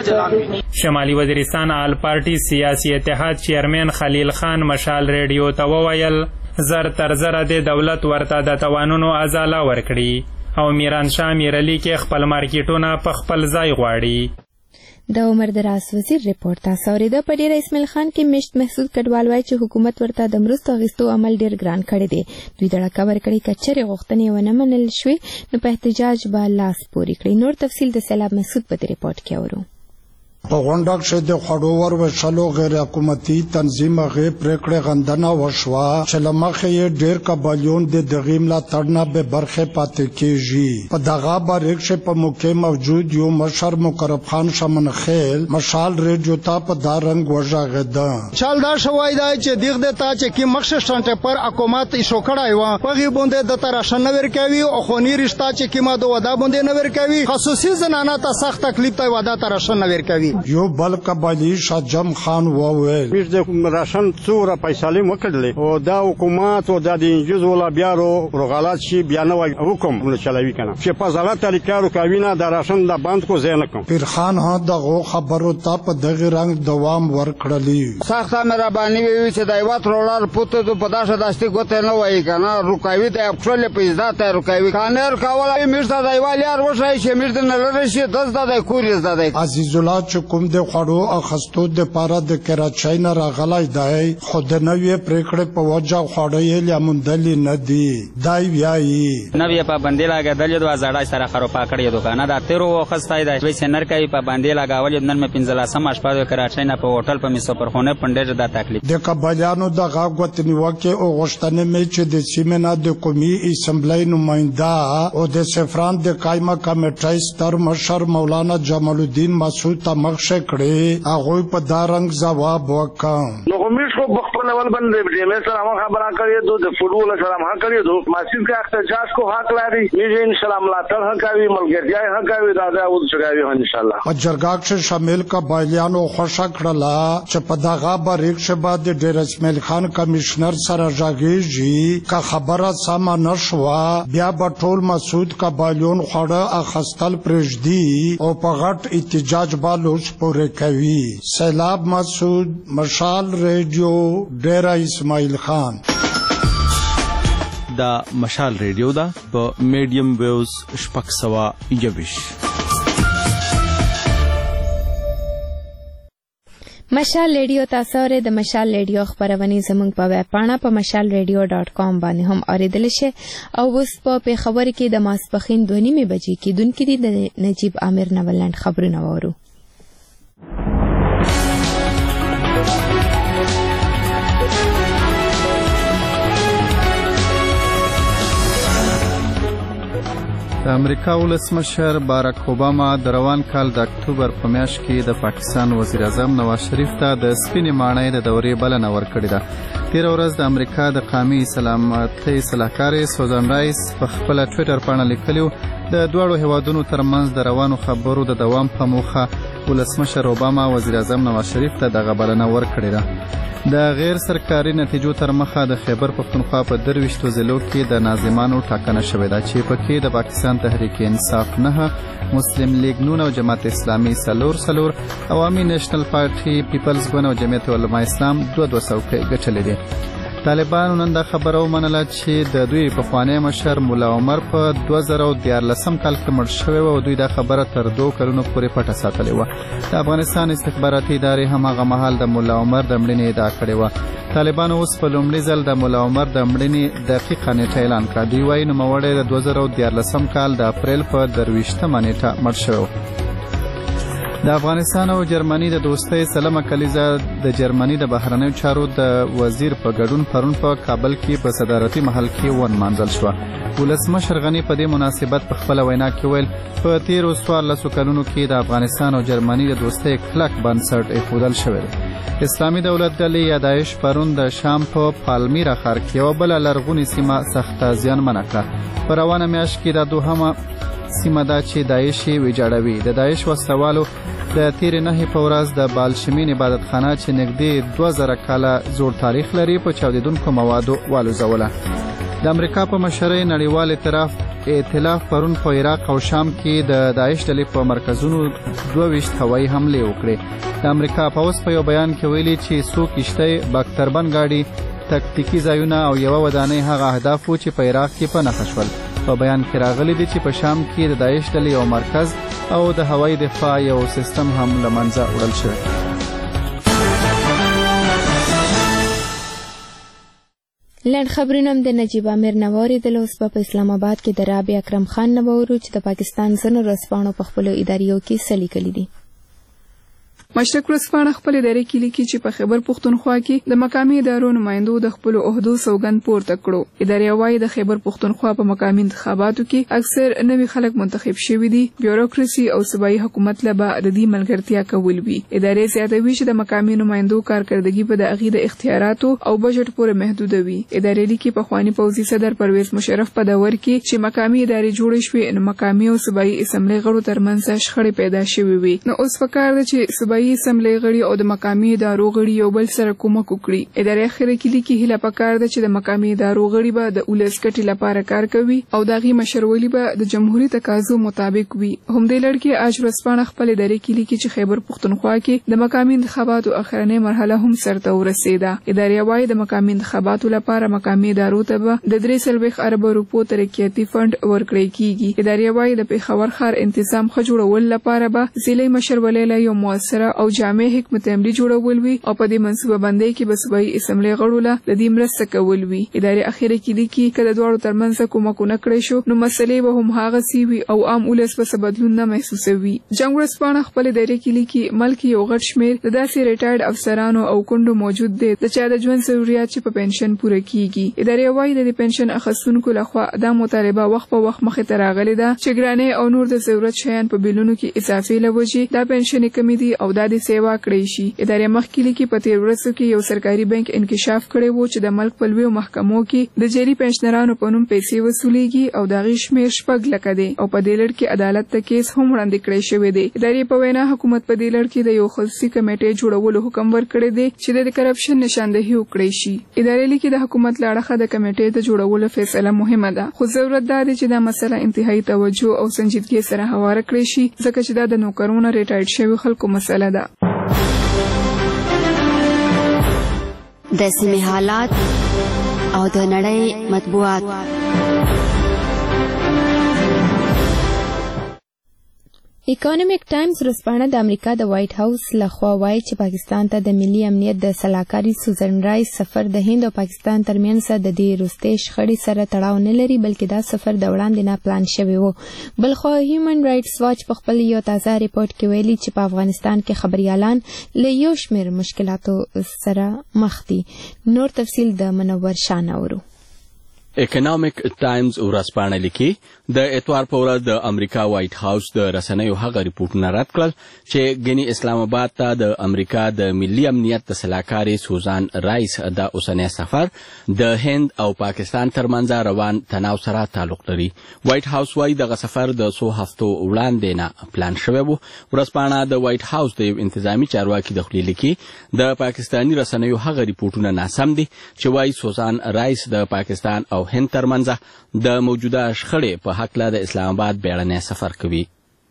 شمالي وزیرستان آل پارټي سیاسي اتحاد چیرمن خلیل خان مشال ریډیو ته وویل زر تر زره د دولت ورته د توانونو ازاله ورکړي او میرانشاه میرعلي کې خپل مارکیټونه په خپل ځای غواړي. د عمر دراز وزیر ریپورت تاسو اوریدو. په ډیر اسماعیل خان کې مشت محسود کډوال وایي چې حکومت ورته د مرستو اخیستو عمل ډیر ګران کړی دی. دوی دړه ورکړي کچرې غوښتنې ونه منل شوې نو په احتجاج به لاس پورې کړي. نور تفصیل د سیلاب محسود په ریپورت کې اورو. په غونډه کې د خړوور وشلو غیر حکومتي تنظیم غې پریکړه غندنه وشوه چې لمخې یې ډېر قبالیون د دغیم لا تړنه به برخه پاتې کیږي. په دغه باریک شه په موقع موجود یو مشر مقرب خان شمن خیل مشال ریډیو ته په دارنګ وژغه چل دا شوای دا چې دیغ د تا چې کی مخصوص شانټه پر حکومت ایشو کړای و پغي بوندې د تر شنور کوي او خونی رشتہ چې کی ما د ودا بوندې نور کوي خصوصي زنانه ته سخت تکلیف ته ودا تر شنور کوي. یو بل قبایلی شجم خان وویل موږ د راشن څوره پیسې وکړلې او دا حکومت او د انجز ولا بیا روغالات شي بیا نه حکم ول چلوي کنه چې په ځاله طریقو کوي نه د راشن د بند کو زین کوم. پیر خان ها دغه خبرو ته په دغه رنگ دوام ورکړلی. سخت مهرباني وی چې د ایوات رولر پوتو په داسه داسته کوته نه وای کنه رکاوي ته خپل پیسې ته رکاوي کانر کاوله میرته د ایوال یار وشای چې میرته نه لری شي دز د کوریز د عزیز الله کوم د خړو اخستو د پاره د کراچۍ نه راغلای دی خود نوې پریکړه په وجه خړې لیمندل نه دی دای ویایي نوې په باندې لاګدل د زړه سره خرو پاکړې دکانه د تیرو وخستای دی وې سنر کوي په باندې لاګاول نن مې پنځلا سم اشپاو کراچۍ نه په هوټل په میسو پر خونه پندې د تکلیف د قبایانو د غاغوت نیوکه او غشتنه مې چې د سیمنا د قومي اسمبلی نماینده او د سفران د قائمه کمیټې ستر مشر مولانا جمال الدین مسعود تمغ شکړې هغه په دارنګ جواب وکړ. نو کومش خو بخپل ول باندې دې سره هم خبره کړې د فوټبال سره هم کړې دو ماشین کې احتجاج کو حق لري دې ان شاء الله ملاتړ کوي ملګرتیا هم کوي دا دا او څنګه ان شاء الله. په جرګه کې شامل قبایلیانو خوشا کړلا چې په دغه باریک شبا د ډیر اسماعیل خان کمشنر سره راګیږي کا خبره سم نشوا بیا په ټول مسعود قبایلیون خوړه اخستل پرېږدي او په غټ احتجاج بالو پورې کوي. سیلاب مسعود مشال ریډیو ډیرا اسماعیل خان. دا مشال ریډیو دا په میډیم ویوز شپږ سوه یوویشت. مشال ریډیو تاسو اورئ. د مشال ریډیو خبرونه زموږ په ویب پاڼه په مشال ریډیو ډاټ کام باندې هم اوریدل شي او اوس په پیښور کې د ماسپښین دوه نیمې بجې کېدونکي دي د نجیب عامر نولند خبرونه واورو. د امریکا ولسمشر باراک اوباما د روان کال د اکتوبر په میاشت کې د پاکستان وزیر اعظم نواز شریف ته د سپینې ماڼۍ د دورې بلنه ورکړې ده. تېره ورځ د امریکا د قومي سلامتۍ سلاکارې سوزان رایس په خپله ټویټر پاڼه لیکلي د دواړو هیوادونو ترمنځ د روانو خبرو د دوام په موخه ولسمشر اوباما وزیر اعظم نواز شریف ته دغه بلنه ورکړې ده. د غیر سرکاري نتیجو تر مخه د خیبر پښتونخوا په درویشتو ضلعو کې د ناظمانو ټاکنه شوې ده چې پکې د پاکستان تحریک انصاف نه، مسلم لیگ نون او جماعت اسلامي څلور څلور، عوامي نیشنل پارټي، پیپلز ګوند او جمعیت علماء اسلام دوه دوه څوکۍ ګټلې دي. طالبانو نن دا خبره ومنله چې د دوی پخوانی مشر ملا عمر په دوه زره دیارلسم کال کې مړ شوی و او دوی دا خبره تر دوه کلونو پورې پټه ساتلې وه. د افغانستان استخباراتي ادارې هم هغه مهال د ملا عمر د مړینې ادعا کړې وه. طالبانو اوس په لومړي ځل د ملا عمر د مړینې دقیقه نیټه اعلان کړه. دوی وایي نوموړی د دوه زره دیارلسم کال د اپریل په درویشتمه نیټه مړ شوی و. د افغانستان او جرمني د دوستۍ سلمه کلیزه د جرمني د بهرنیو چارو د وزیر په ګډون پرون په کابل کې په صدارتي محل کې ونمانځل شوه. ولسمشر غني په دې مناسبت په خپله وینا کې ویل په تیرو څوارلسو کلونو کې د افغانستان او جرمني د دوستۍ کلک بنسټ ایښودل شوی دی. اسلامي دولت ډلې یا داعش پرون د شام په پالمیرا ښار کې یوه بله لرغونې سیمه سخته زیانمنه کړه. په روانه میاشت کې دا دوهمه سیمه ده چې داعش یې ویجاړوي. د داعش وسلوالو د تیرې نهې په ورځ د بالشمین عبادتخانه چې نږدې دوه زره کاله زوړ تاریخ لري په چاودېدونکو موادو والوځوله. د امریکا په مشرۍ نړیوال اعتراف ائتلاف پرون په عراق او شام کې د داعش ډلې په مرکزونو دوه ویشت هوایي حملې وکړې. د امریکا پوځ په یو بیان کې ویلي چې څو کښتۍ، بختربن ګاډي، تکتیکي ځایونه او یوه ودانۍ هغه اهداف وو چې په عراق کې په نښه شول. په بیان کې راغلي دي چې په شام کې د داعش ډلې یو مرکز او د هوایي دفاع یو سیستم هم له منځه وړل شوی. لنډ خبرونه هم د نجیب عامر نه واورېدل. اوس به په اسلام آباد کې د رابع اکرم خان نه واورو چې د پاکستان ځینو ورځپاڼو په خپلو اداریو کې څه لیکلي دي. مشرق ورځپاڼه خپل ادارې کې لیکي چې په خیبر پښتونخوا کې د مقامي ادارو نمایندو د خپلو عهدو سوګند پورته کړو. ادارې وايي د خیبر پښتونخوا په مقامي انتخاباتو کې اکثر نوي خلک منتخب شوي دي. بیوروکراسي او صوبایي حکومت له به د دې ملګرتیا کول وي. ادارې زیاتوي چې د مقامي نمایندو کارکردګي په د هغې د اختیاراتو او بجټ پورې محدوده وي. ادارې لیکي پخواني پوځي صدر پرویز مشرف په دور کې چې مقامي ادارې جوړې شوې نو مقامي او صوبایي اسمبلۍ غړو ترمنځ شخړې پیدا شوې وي. نو اوس پکار ده چې صوبایي اسمبلۍ غړي او د مقامي ادارو غړي یو بل سره کومک وکړي. ادارې اخر کې لیکي هیله پکار ده چې د مقامي ادارو غړي به د ولس ګټې لپاره کار کوي او د هغې مشرولي به د جمهوري تقاضو مطابق وي. همدې لړ کې آج ورځپاڼه خپل ادارې کې لیکي چې خیبر پښتونخوا کې د مقامي انتخاباتو اخرنۍ مرحله هم سرته ورسېده. ادارې وايي د مقامي انتخاباتو لپاره مقامي ادارو ته به د درې څلوېښت اربه روپو ترقیاتي فنډ ورکړی کیږي. ادارې وايي د پېښور ښار انتظام ښه جوړولو لپاره به ضلعي مشرولۍ له یو مؤثره او جامع حکمت عملي جوړول وي او په دې منصوبه بندۍ کې به صوبایي اسمبلۍ غړو له د دې مرسته کول وي. ادارې اخیره کې لیکي که د دواړو ترمنځ کومکونه کړی شو نو مسلې به هم هغسې وي او عام ولس به څه بدلون نه محسوسوي. جنګ ورځپاڼه خپل ادارې کې لیکي ملک یو غټ شمېر د داسې ریټایرډ افسرانو او کونډو موجود دی د چا د ژوند ضرورت چې په پنشن پوره کیږي. ادارې وايي د پنشن اخیستونکو لخوا دا مطالبه وخت په وخت مخې ته راغلې ده چې ګرانۍ او نور د ضرورت شیان په بیلونو کې اضافې له وجې دا پنشنې کمې دي او دا د سیوا کړی شي. ادارې مخکې لیکي په تېرو ورځو کې یو سرکاري بانک انکشاف کړی و چې د ملک په لویو محکمو کې د جعلي پنشنرانو په نوم پیسې وصولیږي او د هغې شمېر شپږ لکه دی او په دې لړ کې عدالت ته کیس هم وړاندې کړی شوی دی. ادارې په وینا حکومت په دې لړ کې د یو خصوصي کمیټې جوړولو حکم ورکړی دی چې د کرپشن نشاندهي وکړی شي. ادارې لیکي د حکومت له اړخه د کمیټې د جوړولو فیصله مهمه ده خو ضرورت دا دی چې دا مسله انتهایی توجه او سنجیدګۍ سره هواره کړی شي ځکه چې دا د نوکرونو ریټایرډ شوي خلکو مسله ده. د سیمې حالات او د نړۍ مطبوعات. اکونومیک ټایمز ورځپاڼه د امریکا د وایټ هاوس لخوا وایي چې پاکستان ته د ملي امنیت د سلاکاري سوزن رایس سفر د هند او پاکستان ترمنځ د دې وروستۍ شخړې سره تړاو نه لري، بلکې دا سفر د وړاندې نه پلان شوی و. بلخوا هیومن رایټس واچ په خپل یو تازه ریپورت کې ویلي چې په افغانستان کې خبريالان له یو شمېر مشکلاتو سره مخ دي. نور تفصیل د منور شاه نورو. اکونومیک ټایمز ورځپاڼه لیکي د اتوار په ورځ د امریکا وایټ هاوس د رسنیو هغه ریپورټونه رد کړل چې ګنی اسلام آباد ته د امریکا د ملي امنیت د سلاکاري سوزان رایس د اوسنی سفر د هند او پاکستان ترمنځ روان تناو سره تعلق لري. وایټ هاوس وايي دغه سفر د څو هفتو وړاندې نه پلان شوی و. ورځپاڼه د وایټ هاوس د یو انتظامی چارواکي د خپل لیکي د پاکستاني رسنیو هغه ریپورټونه ناسم دي چې وايي سوزان رایس د پاکستان او هند ترمنځ د موجوده شخړې په حق له د اسلام آباد بیړنی سفر کوي.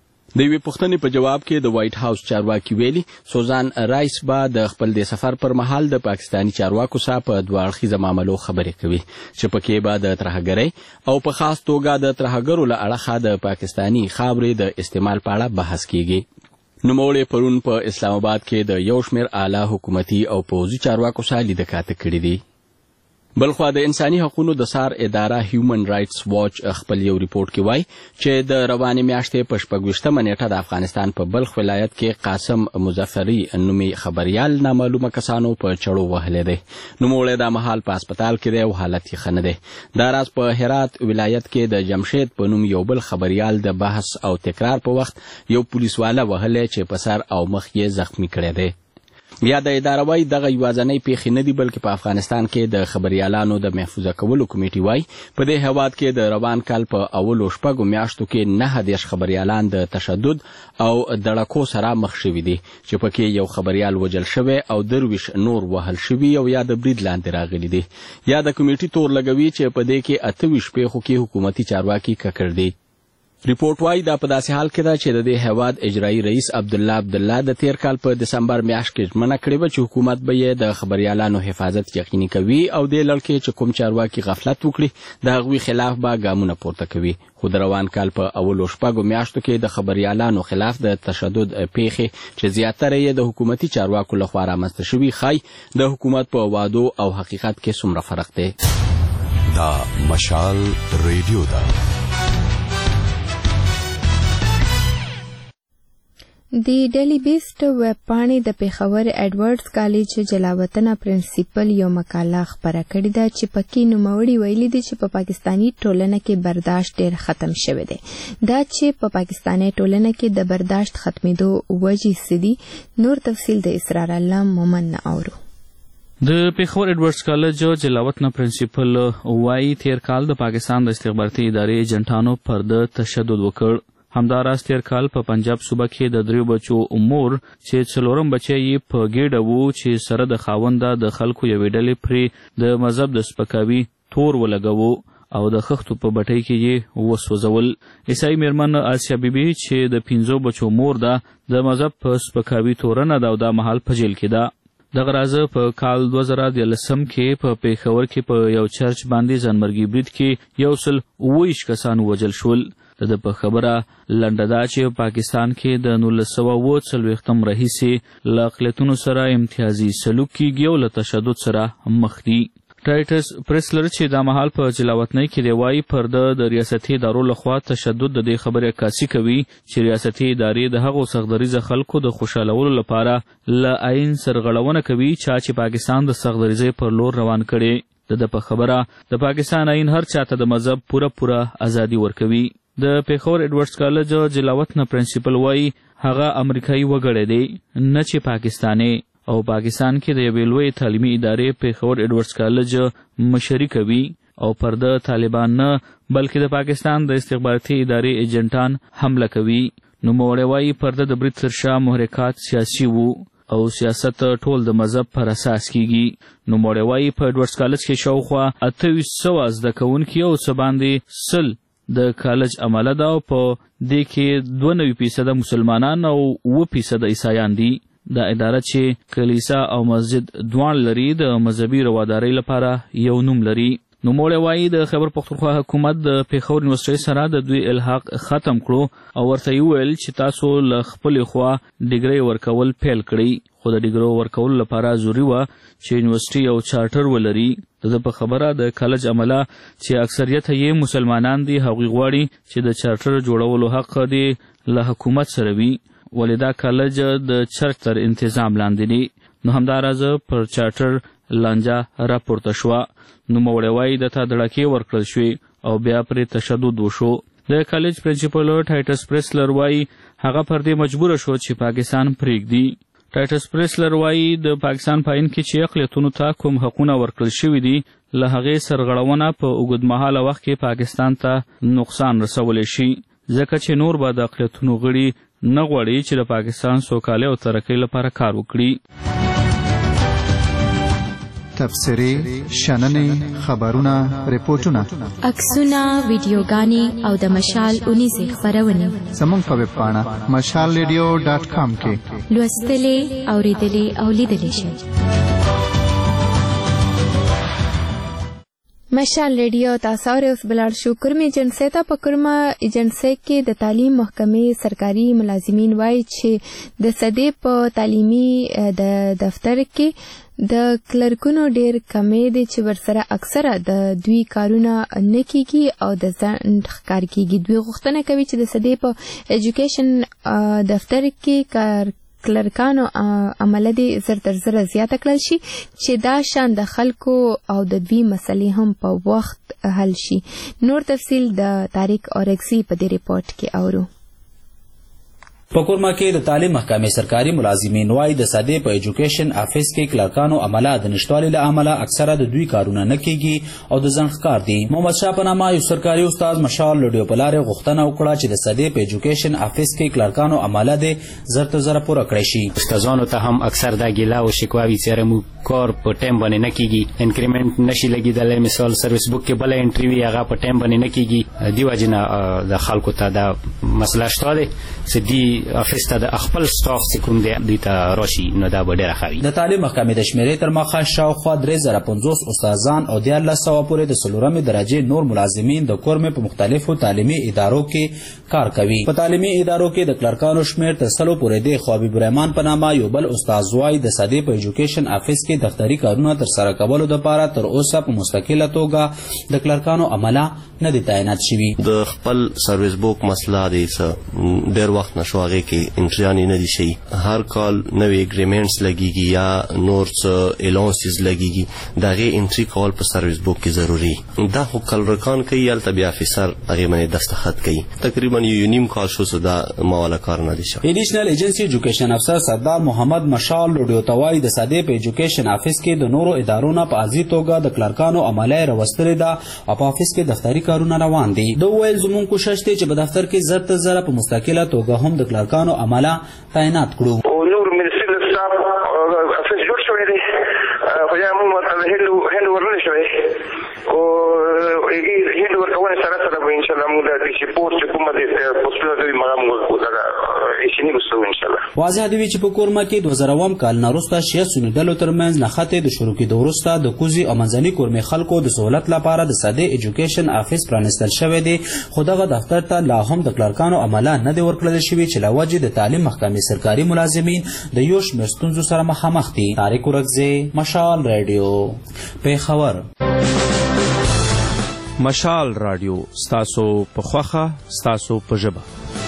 د یوې پوښتنې په جواب کې د وایټ هاوس چارواکي ویلي سوزان رایس به د خپل د سفر پر مهال د پاکستاني چارواکو سره په دوه اړخیزه معاملو خبرې کوي چې پکې به د ترهګرۍ او په خاص توګه د ترهګرو له اړخه د پاکستاني خاورې د استعمال په اړه بحث کیږي. نوموړي پرون په اسلام آباد کې د یو شمېر اعلی حکومتي او پوځي چارواکو سره لیدکاته کړې دي. بلخوا د انساني حقوقو د سار اداره هیومن رایټس واچ خپل یو ریپورت کې وایي چې د روانې میاشتې په شپږویشتمه نیټه د افغانستان په بلخ ولایت کې قاسم مظفري نومي خبريال نامعلومه کسانو په چړو وهلی دی. نوموړی دا مهال په هسپتال کې دی او حالت یې ښه نه دی. دا راز په هرات ولایت کې د جمشید په نوم یو بل خبريال د بحث او تکرار په وخت یو پولیسواله وهلی چې په سر او مخ یې زخمی کړی دی. بیا د اداره وايي دغه یوازنۍ پیښې نه دي بلکې په افغانستان کې د خبريالانو د محفوظه کولو کمیټې وايي په دې هیواد کې د روان کال په اولو شپږو میاشتو کې نهه دېرش خبريالان د تشدد او دړکو سره مخ شوي دي چې پکې یو خبريال وجل شوی او درویش نور وهل شوي او یا د برید لاندې راغلي دي. یا د کمیټې تور لګوي چې په دې کې اته ویشت پیښو کې حکومتي چارواکي ککړ دي. ریپورت وايي دا په داسې حال کې ده چې د دې هیواد اجرایي رئیس عبدالله عبدالله د تیر کال په دسمبر میاشت کې ژمنه کړې وه چې حکومت به یې د خبريالانو حفاظت یقیني کوي او دې لړ کې چې کوم چارواکي غفلت وکړي د هغوی خلاف به ګامونه پورته کوي. خو د روان کال په اولو شپږو میاشتو کې د خبريالانو خلاف د تشدد پیښې چې زیاتره یې د حکومتي چارواکو لخوا رامنځته شوي ښایي د حکومت په وعدو او حقیقت کې څومره فرق دی. دا مشال ریډیو ده. د ډیلی بیسټ ویب پاڼې د پیښور ایډورډز کالج جلاوطنه پرنسپل یو مقاله خپره کړې ده چې پکې نوموړي ویلي دي چې په پاکستاني ټولنه کې برداشت ډېر ختم شوی دی. دا چې په پاکستاني ټولنه کې د برداشت ختمېدو وجې څه دي. نور تفصیل د اسرار الله مومن نه اورو. د پیښور ایډورډز کالج جلاوطنه پرنسپل وایي تیر کال د پاکستان د استخباراتي ادارې ایجنټانو پر د تشدد وکړ. همداراز تیر کال په پنجاب صوبه کې د دریو بچو مور چې څلورم بچی یې په ګېډه وو چې سره د خاونده د خلکو یوې ډلې پرې د مذهب د سپکاوي تور ولګوو او د خښتو په بټۍ کې یې وسوځول. عیسائی میرمن آسیا بیبي چې د پنځو بچو مور ده د مذهب په سپکاوي تورنه ده او دا مهال په جیل کې ده. دغه رازه په کال دوه زره دیارلسم کې په پیښور کې په یو چرچ باندې ځانمرګي برید کې یو سل اوه ویشت کسان ووژل شول. د په خبره لنډه دا چې پاکستان کې د نولس سوه اووه څلوېښتم راهیسې له اقلیتونو سره امتیازي سلوک کیږي او له تشدد سره مخ دي. ټایټس پریسلر چې دا مهال په جلاوطنۍ کې دی وایي پر د ریاستي ادارو لخوا تشدد د دې خبرې عکاسي کوي چې ریاستي ادارې د هغو سختدریزه خلکو د خوشحالولو لپاره له آئین سرغړونه کوي چا چې پاکستان د سختدریزۍ پر لور روان کړي. د ده په خبره د پاکستان آئین هر چاته د مذهب پوره پوره ازادي ورکوي. د پیښور ایډورډز کالج جلاوطنه پرنسپل وایي هغه امریکایي وګړی دی نه چې پاکستاني او پاکستان کې د یوې لویې تعلیمي ادارې پیښور ایډورډز کالج مشري کوي او پر د طالبان نه بلکې د پاکستان د استخباراتي ادارې ایجنټان حمله کوي. نوموړی وایي پر د برید تر شا محرکات سیاسي وو او سیاست ټول د مذهب پر اساس کیږي. نوموړی وایي په ایډورډز کالج کې شاوخوا اته ویشت سوه زده کوونکي او څه باندې سل د کالج عمله ده او په دې کې دوه نوي فیصده مسلمانان او اوه فیصده عیسایان دي. دا اداره چې کلیسا او مسجد دواړه لري د مذهبي روادارۍ لپاره یو نوم لري. نوموړی وایي د خیبر پښتونخوا حکومت د پېښور یونیورسټۍ سره د دوی الحاق ختم کړو او ورته یې وویل چې تاسو له خپلې خوا ډیګرۍ ورکول پیل کړئ، خو د ډیګرو ورکولو لپاره ضروري وه چې یونیورسټي یو چارټر ولري. د ده په خبره د کالج عمله چې اکثریت یې مسلمانان دي هغوی غواړي چې د چارټر جوړولو حق دې له حکومت سره وي، ولې دا کالج د چرچ تر انتظام لاندې دی. نو همداراز پر چارټر لانجه راپورته شوه. نوموړی وایي د تا دړکې ورکړل شوې او بیا پرې تشدد وشو. د کالج پرنسپل ټایټس پریسلر وایي هغه پر دې مجبوره شو چې پاکستان پرېږدي. ټایټس پریسلر وایي د پاکستان په آئین کې چې اقلیتونو ته کوم حقونه ورکړل شوي دي له هغې سرغړونه په اوږدمهاله وخت کې پاکستان ته نقصان رسولی شي، ځکه چې نور به د اقلیتونو غړي نه غواړي چې د پاکستان سوکالۍ او ترقۍ لپاره کار وکړي. تبصرې، شننې، خبرونه، ریپورټونه، عکسونه، ویډیوګانې او د مشال اونیزې خپرونې زموږ په ویب پاڼه مشال ریډیو ډاټ کام کې لوستلې، اورېدلې او لیدلې شئ. مشال ریډیو تاسو اورئ. اوس بلاړ شو کرمې ایجنسۍ ته. په کرمه ایجنسۍ کې د تعلیم محکمې سرکاري ملازمین وایي چې د صدې په تعلیمي د دفتر کې د کلرکونو ډیر کمې دي چې ورسره اکثره د دوی کارونه نه کیږي او د ځنډ ښکار کیږي. دوی غوښتنه کوي چې د صدې په ایجوکیشن دفتر کې کار کلرکانو عمله دې زر تر زره زیاته کړل شي چې دا شان د خلکو او د دوی مسلې هم په وخت حل شي. نور تفصیل د طارق اورکزي په دې ریپورت کې اورو. په کورما کې د تعلیم محکمې سرکاري ملازمین وایي د صدې په ایجوکیشن افیس کې کلرکانو عمله د نشټوالي له امله اکثره د دوی کارونه نه کیږي او د ځنډ ښکار دي. محمد شاه په نامه یو سرکاري استاد مشال لډیو په لارې غوښتنه وکړه چې د صدې په ایجوکیشن افیس کې کلرکانو عمله دې زر تر زره پوره کړی شي. استادانو ته هم اکثر دا ګیله او شکوا وي چې موږ کار په ټایم باندې نه کیږي، انکریمنت نشي لګیدلی. مثال سرویس بک کې بل انټری وي هغه په ټایم باندې نه کیږي. دی وجنه د خلکو ته دا مسله شته ده چې دی افیس ته خپل سټاف چې کوم دی دوی ته راشي نو دا به ډېره ښه وي. د تعلیم محکمې د شمېرې تر مخه شاوخوا درې زره پنځوس استادان او دیارلس سوه پورې د څلورمې درجې نور ملازمین د کورمې په مختلفو تعلیمي ادارو کې کار کوي. په تعلیمي ادارو کې د کلرکانو شمېر تر سلو پورې دی. خو حبیب الرحمن په نامه یو بل استاد وایي د صدې په ایجوکیشن افیس کې دفتري کارونه ترسره کولو دپاره تر اوسه په مستقله توګه د کلرکانو عمله نه دي تعینات شوي. د خپل سرویس بوک مسله دی څه ډېر وخت نشو هغې کې انټریانې نه دي شوي. هر کال نوې اګریمنټس لګیږي یا نور څه الاونسز لګیږي، د هغې انټري کول په سرویس بوک کې ضروري. دا خو کلرکان کوي، هلته بیا افیسر هغې باندې دستخط کوي. تقریبا یو نیم کال شو چې دا ما والا کار نه دی شوی. ایډیشنل ایجنسي ایجوکیشن افسر سردار محمد مشال لډیو ته وایي د صدې په ایجوکیشن افیس کې د نورو ادارو نه په عاجزي توګه د کلرکانو عمله یې راوستلې ده او په افیس کې دفتري کارونه روان دي. ده وویل زموږ کوشش دی چې په دفتر کې زر تر زره په مستقله توګه هم د کلرکانو عمله تعینات کړو. نور منسټر صاحب افیس جوړ شوی دی خو یا موږ ورته هند ورنه شوی او هند ورکونه سره سره به انشاءالله موږ د دې پوسټ کومه د پوسټونو د مغام وګورو ایشنی وسو انشاءالله. واضح دی چې په کورما کې دوه زره اووم کال نه وروسته شیعه سني ډلو ترمنځ نښتې د شروع کېدو وروسته د کوزي او منځني کورمې خلکو د سهولت لپاره د صدې ایجوکیشن افیس پرانیستل شوی دی، خو دغه دفتر ته لا هم د کلرکانو عمله نه دی ورکړل شوي چې له وجې د تعلیم محکمې سرکاري ملازمین د یو شمېر ستونزو سره مخامخ دي. طارق اورکزی، مشال ریډیو، پېښور. مشال رادیو ستاسو په خوښه ستاسو په ژبه.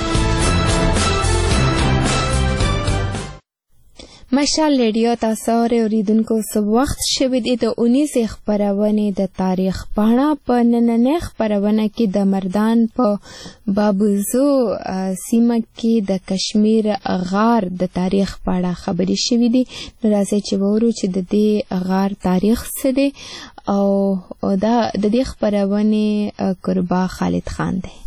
مشال ریډیو تاسو اوریدونکو سب وخت شوی دی د اونیزې خپرونې د تاریخ پاڼه. په نننۍ خپرونه کې د مردان په بابوزو سیمه کې د کشمیر غار د تاریخ په اړه خبرې شوې دي. نو راځئ چې وورو چې د دې غار تاریخ څه دی او دا د دې خپرونې قربا خالد خان دی.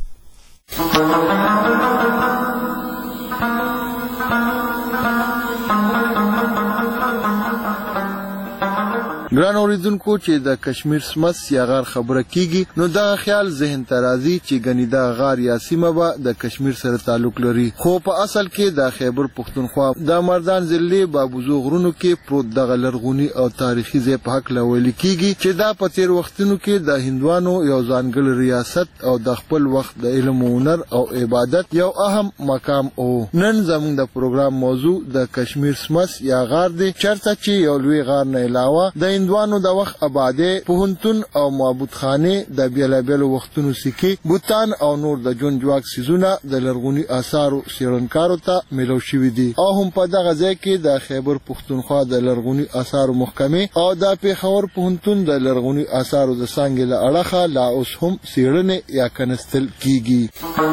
ګران اوریدونکو چې د کشمیر سمس یا غار خبره کیږي نو دا خیال ذهن ته راځي چې ګنې دا غار یا سیمه به د کشمیر سره تعلق لري، خو په اصل کې د خیبر پختونخوا د مردان ضلع بابوزو غرونو کې پروت دغه لرغوني او تاریخي ځای په حق ویل کیږي چې دا په تیر وختونو کې د هندوانو یو ځانګړی ریاست او د خپل وخت د علم او هنر او عبادت یو اهم مقام او نن زموږ د پروګرام موضوع د کشمیر سمس یا غار دی، چرته چې یو لوی غار نه علاوه د هندوانو د وخت آباده پوهنتون او معبود خانه د بیلابیلو وختونو سکي بوتان او نور د جون جواک سيزونه د لرغوني آثارو سیرنکارو ته ملو شوي دي او هم په دغه ځای کې د خیبر پختونخوا د لرغوني آثارو محکمه او د پیښور پوهنتون د لرغوني آثارو د څنګه له اړخه لا اوس هم سیړنه یا کنستل کیږي.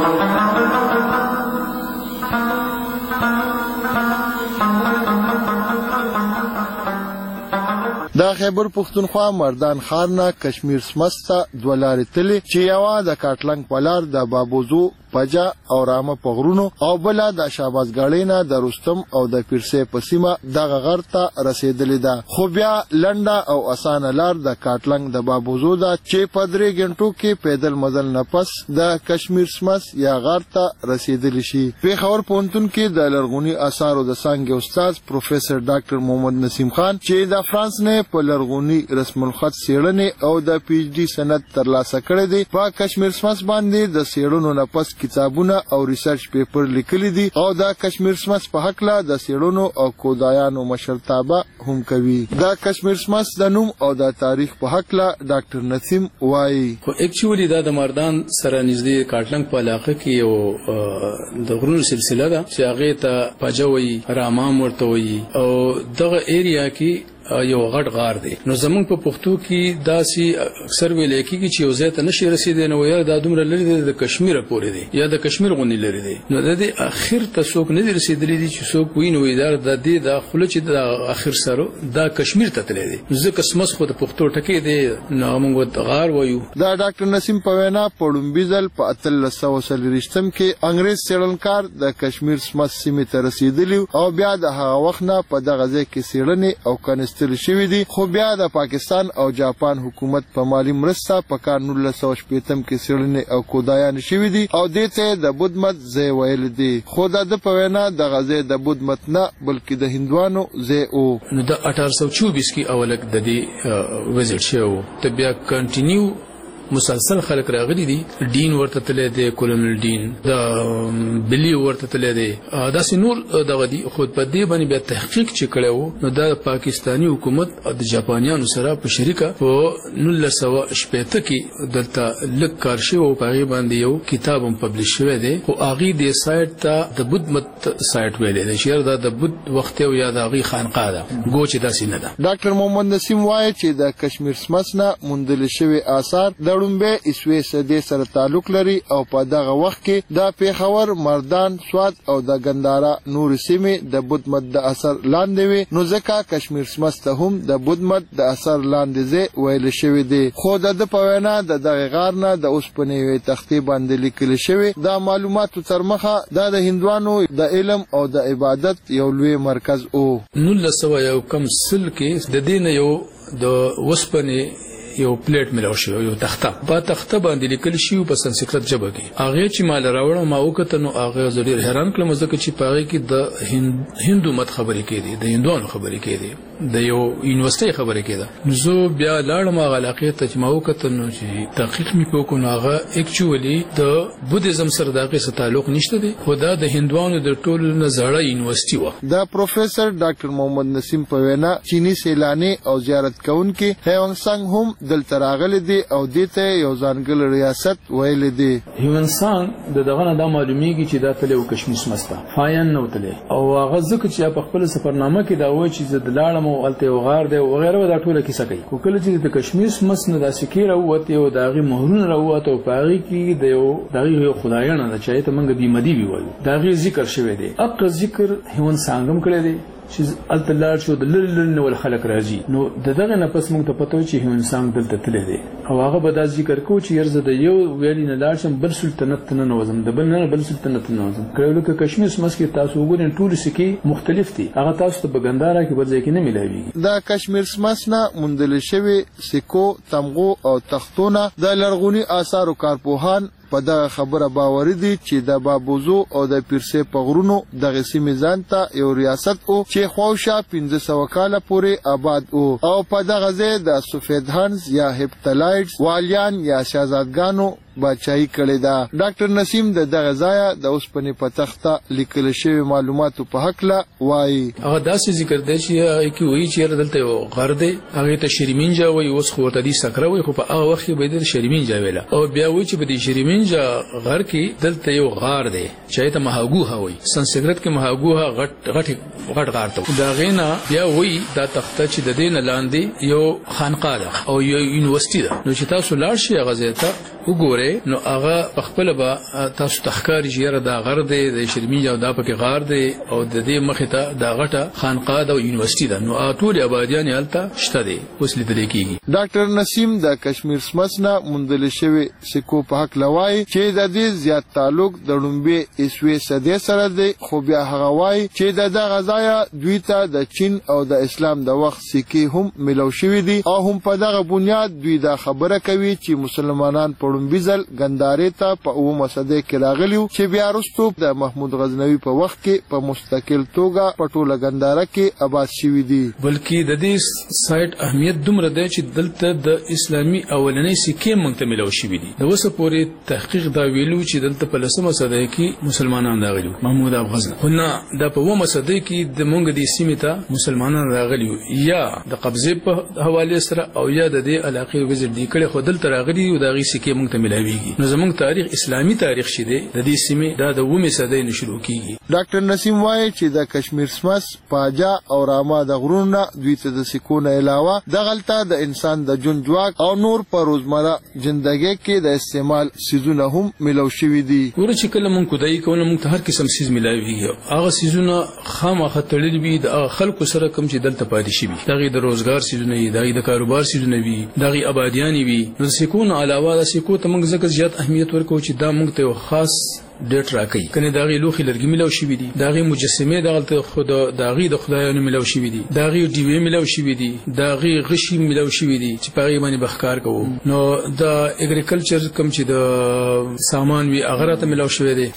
د خیبر پختونخوا مردان ښار کشمیر سمس ته دوه لارې تللې چې یوه د کاټلنګ په لار د بابوزو پجا او رامه په غرونو او بله د شاباسګاړۍ نه د رستم او د پیرسې په سیمه دغه غر ته رسېدلې ده، خو بیا لنډه او اسانه لار د کاټلنګ د بابوزو ده چې په درې غنټو کې پیدل مزل نه پس د کشمیر سمس یا غار ته رسېدلی شي. پیښور پوهنتون کې د لرغوني آثارو د څانګې استاد پروفیسر ډاکټر محمد نسیم خان چې د فرانس نه په لرغوني رسم الخط څېړنې او د پی ایچ ډي سند ترلاسه کړی دی، په کشمیر سمس باندې د څېړنو نه پس کتابونه او ریسرچ پیپر لیکلي دي او د کشمیر سمس په حقله د څېړنو او کودایانو مشرتابه هم کوي. د کشمیر سمس د نوم او د تاریخ په حقله ډاکټر نسیم وایي خو اکچولی دا د مردان سره نږدې کاټلنګ په علاقه کې یو د غرونو سلسله ده چې هغې ته پجوي رامام ورته وایي او دغه ایریا کې یو غټ غار دی. نو زمونږ په پښتو کې داسې اکثر ویل کېږي چې یو ځای ته نشي رسیدلی نو یا دا دومره لرې دی د کشمیره پورې دی یا د کشمیر غوندې لرې دی، نو د دې اخر ته څوک نه دی رسېدلی دي چې څوک وایي نو دا د دې دا خوله چې د اخر سره دا کشمیر ته تللی دی، ځکه سمس خو د پښتو ټکی دی نو موږ ورته غار وایو. دا ډاکټر نسیم په وینا په لومبي ځل په اتلس سوه څلوېښتم کې انګریز څېړنکار د کشمیر سمس سیمې ته رسېدلي او بیا د هغه وخت نه په دغه ځای کې څېړنې او کنستل شوي دي، خو بیا د پاکستان او جاپان حکومت په مالی مرسته په کال نولس سوه شپېتم کې څېړنې او کودایان شوي دي او دې ته د بودمت ځای ویل دي، خو د ده په وینا دغه ځای د بودمت نه بلکې د هندوانو ځای و. نو د اټھارہ سو چوبیس کې اولک د دې وزټ شوی و ته بیا کنټینیو مسلسل خلک راغلي دي، ډین ورته تللی دی، کولونل ډین د بلی ورته تللی دی، داسې نور دغه دي، خو په دې باندې بیا تحقیق چې کړی و نو دا د پاکستاني حکومت او د جاپانیانو سره په شریکه په نولس سوه شپېته کې دلته لږ کار شوی او په هغې باندې یو کتاب هم پبلش شوی دی، خو هغې دې سایټ ته د بودمت سایټ ویلی دی چې دا د بود وخت او یا د هغې خانقاه ده، ګو چې داسې نه ده. ډاکټر محمد نسیم وایي چې د کشمیر سمس نه موندل شوي آثار د ړومبۍ عیسوي صدۍ سره تعلق لري او په دغه وخت کې د پیښور، مردان، سوات او د ګنداره نورې سیمې د بودمت د اثر لاندې وي، نو ځکه کشمیر سمس ته هم د بودمت د اثر لاندې ځای ویل شوی دی، خو د ده په وینا د دغه غار نه د اوسپنې یوې تختې باندې لیکل شوي د معلوماتو تر مخه دا د هندوانو د علم او د عبادت یو لوی مرکز و. نولس سوه یو کم سل کې د دې نه یو د اوسپنې یو پلیټ ملاو شو، یو تخته په تخته باندې لیکل شوی په سنسکرت ژبه کې، هغه چې مال راوړم ما وکړه نو هغه زه ډېر حیران کړم ځکه چې په هغې کې د هندو مت خبرې کېدې، د هندوانو خبرې کېدې، د یو یونیورسټۍ خبرې کېده. نو زه بیا لاړم هغه علاقې ته چې ما وکتل نو چې تحقیق مې وکړو نو هغه اکچولي د بودیزم سره د هغې څه تعلق نشته دی، خو دا د هندوانو د ټولو نه زړه یونیورسټي وه. د پروفیسر ډاکټر محمد نسیم په وینا چینی سیلاني او زیارت کوونکي هیوان سنګ هم دلته راغلي دي او دې ته یو ځانګړی ریاست ویلی دی. هیوان سنګ د دغه نه دا معلومیږي چې دا تللی و کشمیر سمس ته، فاین نه و تللی او هغه ځکه چې په خپله سفرنامه کې دا وایي چې زه د لاړم او هلته یو غار دی وغیره دا ټوله کیسه کوي، خو کله چې د کشمیر سمس نه دا سکې راووتې او د هغې مهرونه راووته او په هغې کې د یو د هغې یو خدایانه ده چې هغې ته موږ بیمدي وي وایو، د هغې ذکر شوی دی. هغه ذکر هیوان سنګ هم کړی دی چې التلار شو د لل نو خلک راځي نو دغه نه پس موږ ته پته و چې انسان دلته تللی دی او هغه به دا ذکر کو چې یرزه د یو ویلی نه لاړ شم بل سلطنت نه نوزم د بل نه بل سلطنت نه نوزم کله لکه کشمیر سمس کې تاسو وګورئ ټول سکی مختلف دي هغه تاسو ته بګندارا کې بل ځای کې نه ملایوي دا کشمیر سمس نه مندل شوی سکو تمغو او تختونه د لرغونی آثار او کارپوهان په دغه خبره باور دي چې د بابوزو او د پیرسه پغرونو دغه سیمې ځان ته یو ریاست او چې خوښه پنځه سوه کاله پورې آباد او او په دغه ځای د سفیدهانز یا هپټلایډز والیان یا شاهزادګانو بچای کړی دا ډاکټر نسیم د دغه ځای د اوسپنې په تخته لیکل شوی معلوماتو په حق لا وایي هغه داسې ذکر دی چې کی وایي چې دلته یو غر دی هغه ته شریمینجا وایي اوس خو ورته دي سکره وایي خو په هغه وخت کې به د شریمینجا ویله او بیا وایي چې په دې شریمینجا غر کې دلته یو غار دی چې ته مهاګوها وایي سنسکرت کې مهاګوها غټ غټ غټ غار ته دا غینا بیا وایي دا تخته چې د دې نه لاندې یو خانقاه ده او یو یونیورسيټي ده نو چې تاسو لاړ شئ هغه ځای ته وګورئ نو هغه خپل به تاسو تخکار جیره دا غر دی د شرمینجا دا پکې غار دی او د دې مخې ته دا غټه خانقاه د یونیورسيټي ده نو ټول آبادیان هلته شته دي اوس لیدل کېږي ډاکټر نسیم د کشمیر سمسنا مندل شوی سکو په حق لوای چې د دې زیات تعلق د لومبي اسوي صدې سره دی خو بیا هغه وای چې د دغه ځای دوی ته د چین او د اسلام د وخت سکی هم ملو شوی دي او هم په دغه بنیاد دوی دا خبره کوي چې مسلمانان په بيزل ګندارې ته په اومه صدې کې راغلیو چې بیا وروسته د محمود غزنوي په وخت کې په مستقل توګه په ټوله ګنداره کې آباد شوي دي بلکې د دې سایت اهمیت دومره دی چې دلته د اسلامي اولنۍ سکې موږ ته ملو شوي دي د اوسه پورې تحقیق دا ویلو چې دلته په لسمه صدې کې مسلمانان راغلیو محمود اب غزنوي خو نه د په اومه صدې کې د موږ د سیمې ته مسلمانان راغلیو یا د قبضې په حواله سره او یا د دې علاقې وزیر دی کړي خو دلته راغلي او د غي سکې موږ ملاویږي نو زموږ تاریخ اسلامي تاریخ شیده د دې سیمې دا د ومه صدې نه شروع کیږي ډاکټر نسیم وایي چې د کشمیر سمس پاجا او راما د غرونو دوی ته د سکونه علاوه د غلطه د انسان د جون جواک او نور په روزمره ژوندۍ کې د استعمال سيزونه هم ملو شوي دي ور چې کله مونږ کدای کوو مونږ ته هر قسم سيز ملاویږي هغه سيزونه خامخه تړلې وي د خلکو سره کم چې دلته پاتې شي دغه د روزګار سيزونه دي د کاروبار سيزونه وي دغه آبادیان وي نو سکونه علاوه د سکو ته موږ ځکه زیات اهمیت ورکو چې دا موږ ته یو خاص ډیټ راکړي کنه داغي لوخي لرګي ملو شي دي داغي مجسمه دغه خدا داغي د خدایانو ملو شي دي داغي ډیوی ملو شي دي داغي غشي ملو شي دي چې پاره باندې بخکار کوو نو د اګریکلچر کم چې د سامان وی اغره ته ملو شي دي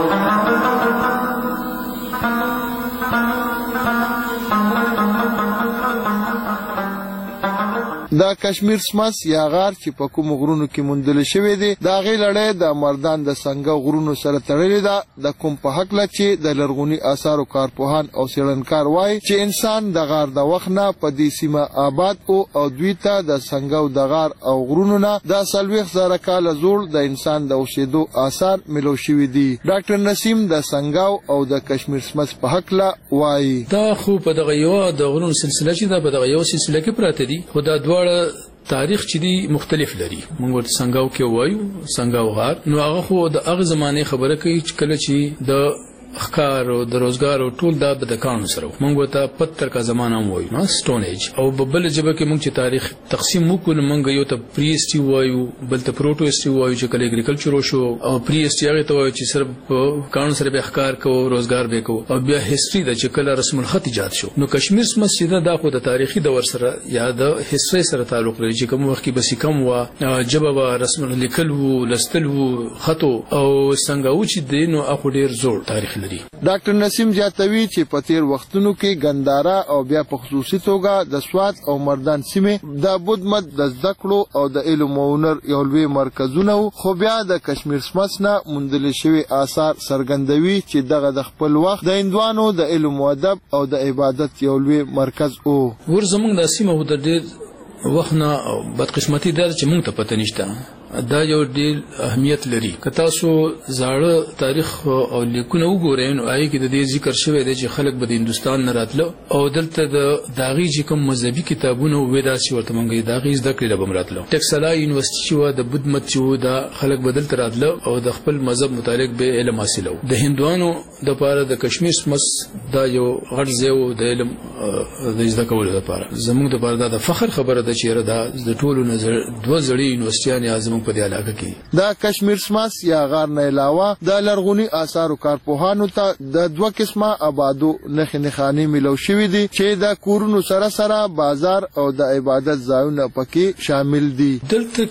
دا کشمیر سمس یا غار چې په کوم غرونو کې مندل شوی دی دا غي لړۍ د مردان د څنګه غرونو سره تړلې ده د کوم په حق لا چې د لرغونی آثار او کارپوهان او سیړنکار وای چې انسان د غار د وخت نه په دې سیمه آباد او او دوی ته د څنګه او د غار او غرونو نه د سلويخ زره کال زوړ د انسان د اوسېدو آثار ملو شوی دي ډاکټر نسیم د څنګه او د کشمیر سمس په حق لا وای دا خو په دغه یو د غرونو سلسله چې دا په دغه یو سلسله کې پراته دي خو دا دواړه تاریخ چې دی مختلف لري موږ ورته څنګه کې وایو څنګه غار نو هغه خو د هغه زمانه خبره کوي چې کله چې د خکار او د روزګار او ټول دا د کانو سره موږ ته پتر کا زمانہ وایو نو سټون ایج او ببل جبه کې موږ چې تاریخ تقسیم وکړو موږ یو ته پریسټي وایو بل ته پروټوسټي وایو چې کله اګریکلچر شو او پریسټي هغه ته وایو چې صرف کانو سره به خکار کو روزګار به کو او بیا هیستوري د چې کله رسم الخط ایجاد شو نو کشمیر مسجد دا خو د تاریخي دور سره یا د هیستوري سره تعلق لري چې کوم وخت کې بس کم وا جبه رسم لیکل وو لستل وو خطو او څنګه و چې دینو اخو ډیر زوړ تاریخ ډاکټر نسیم جاتوی چې په تیر وختونو کې ګندارا او بیا په خصوصي توګه د سوات او مردان سیمه د بودمت د ذکرو او د علم او هنر یو لوی مرکزونه خو بیا د کشمیر سمسنا مندل شوی آثار سرګندوي چې دغه د خپل وخت د هندوانو د علم او ادب او د عبادت یو لوی مرکز او ور زمونږ د سیمه د ډېر وخت نه بدقسمتي ده چې مونږ ته پته نشته دا یو ډېر اهمیت لري. که تاسو زاړه تاریخ او لیکونه وګورئ نو هغه کې د دې ذکر شوی دی چې خلک به د هندستان نه راتله او دلته د داغي چې کوم مذهبي کتابونه وې دا چې ورته مونږ داغي زده کړې لبم راتله. ټکسلا یونیورسيټي چې د بودھ مت چې دا خلک بدل تر راتله او د خپل مذهب متعلق به علم حاصلو. د هندوانو د پاره د کشمیر سمس دا یو غټ ځای د علم د زده کولو لپاره زموږ د پاره دا د فخر خبره ده چې دا د ټولو نظر دوه ځړې یونیورسيټیان اعظم په دې علاقه کې دا کشمیر سمس یا غار نه علاوه د لرغونی آثار او کارپوهانو ته د دوه قسمه آبادو نخ نخانی ملو شوی دي چې د کورونو سره سره بازار او د عبادت ځایونه پکې شامل دي. دلته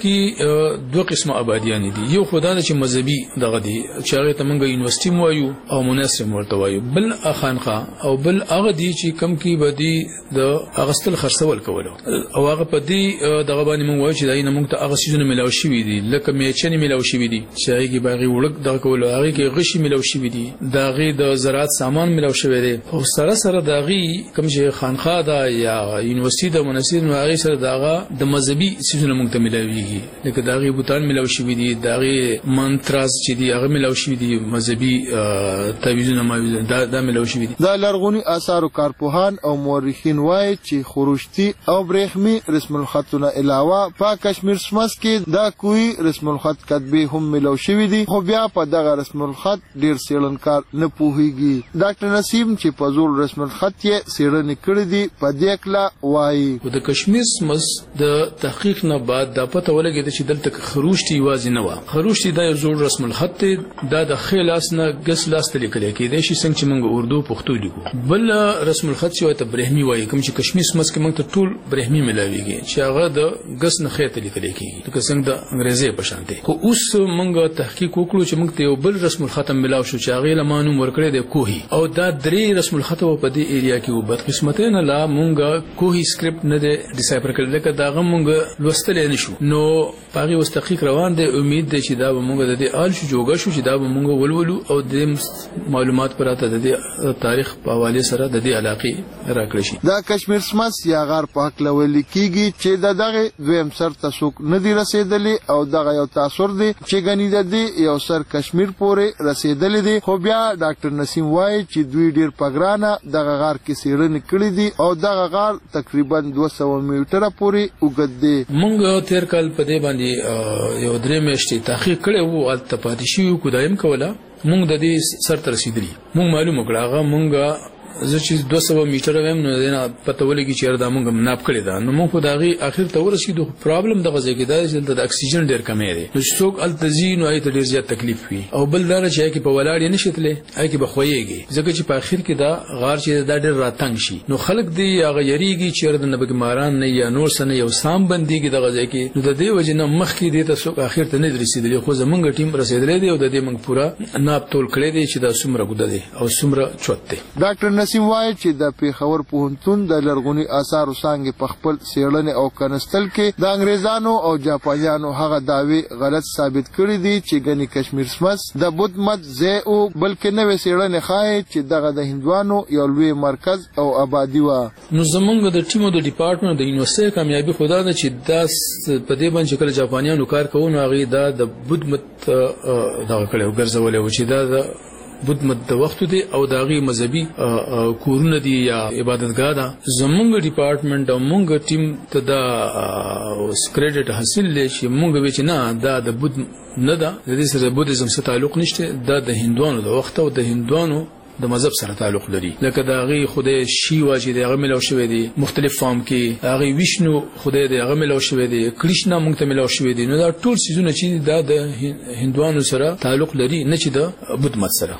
کې دوه قسمه آبادیان دي. یو خدای چې مذهبي دغه دي چې هغه ته موږ یونیورسيټي موایو او مناسب ورته وایو، بل اخانقاه او بل هغه دي چې کم کې بدی د اغستل خرڅول کولو او هغه په دې دغه باندې موږ وایو چې دای نه موږ ته هغه سيزونه ملاو شوی دي لکه میچنې ملاو شوی دي چې هغه کې باغی وړک دغه کولو هغه کې غشي ملاو شوی دي داغه د زراعت سامان ملاو شوی دي او سره سره داغي کم چې خانقاه دا یا یونیورسيټي د مناسب نو هغه سره داغه د مذهبي سيزونه موږ ته ملاويږي لکه داغي بوتان ملاو شوی دي داغي منتراز چې دي هغه ملاو شوی دي مذهبي تعویذونه ماویزونه دا د ملاو شوی دي. د لرغونی آثار او کارپوهان او مورخین وایي چې خروشتي او برېخمي رسم الخطونه علاوه په کشمیر سمس کې دا کوی رسم الخط کتبه هم ملاو شوی دي خو بیا په دغه رسم الخط ډیر سیلنکار نه پوهیږي. ډاکټر نسیم چې په زول رسم الخط یې سیړنې کړې دي په دې کلا وایي د کشمیر سمس د تحقیق نه بعد دا پته ولګېده چې دلته خروشتي یوازې نه و. خروشتي دا یو زول رسم الخط دا د خلاص نه ګس لاس ته لیکل کېږي چې څنګه چې موږ اردو پښتو لیکو. بل رسم الخط چې ته برېښمي وایي کوم چې کشمیر سمس کې موږ ته ټول برېښمي ملاويږي چې هغه د ګس نه خېته لیکل کېږي لکه څنګه د انګريزي په شان دي. خو اوس موږ تحقیق وکړو چې موږ ته یو بل رسم الخط ملاو شو چې هغه لمانو ورکړې د کوهي او دا درې رسم الخط په دې ایریا کې وبد قسمته نه لا موږ کوهي سکرپټ نه دی ډیسایفر کړل لکه دا موږ لوستل نه شو نو هغه واست تحقیق روان دی. امید ده چې دا موږ د دې آل شو جوګه شو چې دا موږ ولولو او د معلومات پراته د تاریخ په حواله سره د دې علاقې راکړی شي. دا کشمیر سمس یا غار په حق لول کیږي چې دغه دویم سر تسوک نه دی رسیدلی او دغه یو تاثر دی چې غنی د دې یو سر کشمیر پورې رسیدلی دی. خو بیا ډاکټر نسیم وایي چې دوی ډیر پګرانه دغه غار کې سیړنې کړې دي او دغه غار تقریبا دوه سوه میټره پورې وګد دی. موږ تیر کال په دې باندې یو درې میاشتې تحقیق کړی وو الته پاتې شو کودایم کوله موږ د دې سر تر رسیدلی موږ معلومه کړه هغه موږ زه چې دوه سوه میټره ویم نو نه پته ولګي چې دا موږ مناب کړی دا نو موږ خو داغي اخر ته ورسېدو. پرابلم دغه ځای کې دا چې د اکسیجن ډیر کمې دی نو څوک التزین او ایت ډیر زیات تکلیف وي او بل دا چې کې په ولاړ نه شتلې اې کې بخويږي ځکه چې په اخر کې دا غار چې دا ډیر راتنګ شي نو خلک دی هغه یریږي چې د نبګ ماران نه یا نور سنه یو سام بنديږي دغه ځای کې نو د دې وجه نه مخ کې دی ته څوک اخر ته نه رسیدلی خو زمونږ ټیم رسیدلی دی او د دې موږ پورا ناب تول کړی دی چې دا څومره ګوده دی او څومره چوت دی. ډاکټر نسیم وایي چې د پیښور پوهنتون د لرغونی آثار او څنګه په خپل سیړنې او کنستل کې د انګريزانو او جاپانیانو هغه داوی غلط ثابت کړی دي چې غني کشمیر سمس د بودھ مت ځای او بلکې نوې سیړنې خای چې دغه د هندوانو یو لوی مرکز او آبادی و. نو زمونږ د ټیمو د ډپارټمنټ د یونیورسيټي کامیابی خدا ده چې داس په دې باندې کله جاپانیانو کار کوي نو هغه دا د بودھ مت دغه کړو ګرځولې و چې دا د بودھ مت د وخت دی او داغي مذهبي کورونه دي یا عبادتګاه ده. زمونږ ډپارټمنټ او مونږ ټیم ته دا کریډټ حاصل لې چې مونږ به چې نه دا د بودھ نه ده د دې سره بودیزم سره تعلق نشته دا د هندوانو د وخت او د هندوانو د مذهب سره تعلق لري لکه دا غي خدای شیوا چې دغه ملو شوی دی مختلف فارم کې هغه ویشنو خدای دغه ملو شوی دی کرشنا مونږ ته ملو شوی دی نو دا ټول سيزونه چې دا د هندوانو سره تعلق لري نه چې د بودھ مت سره.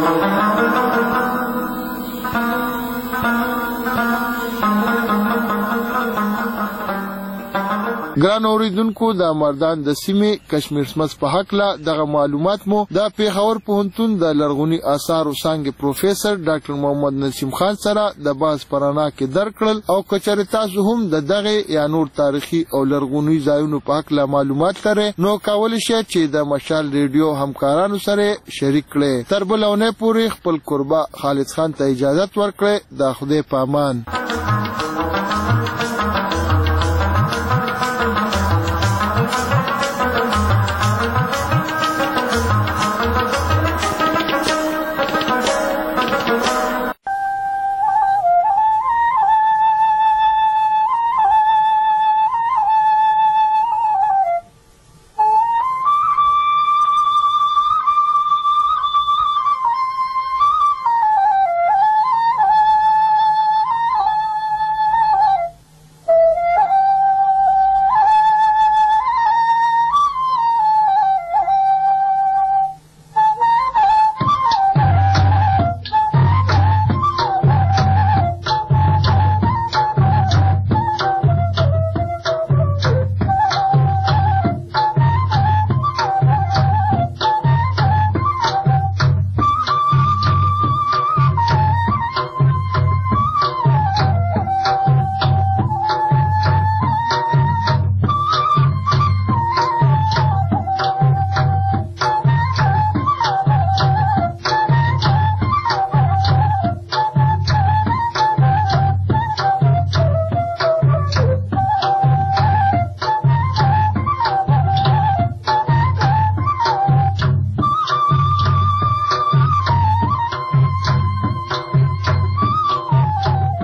ګران اوریدونکو د مردان د سیمې کشمیر سمس په حق لا دغه معلومات مو د پیښور پوهنتون د لرغونی آثار او څنګه پروفیسور ډاکټر محمد نسیم خان سره د باز پرانا کې درکړل او کچره تاسو هم د دغه یا نور تاریخي او لرغونی ځایونو په حق لا معلومات لرئ نو کول شي چې د مشال ریډیو همکارانو سره شریک کړئ. تر بلونه پوری خپل قربا خالد خان ته اجازه ورکړئ. د خدای پامان.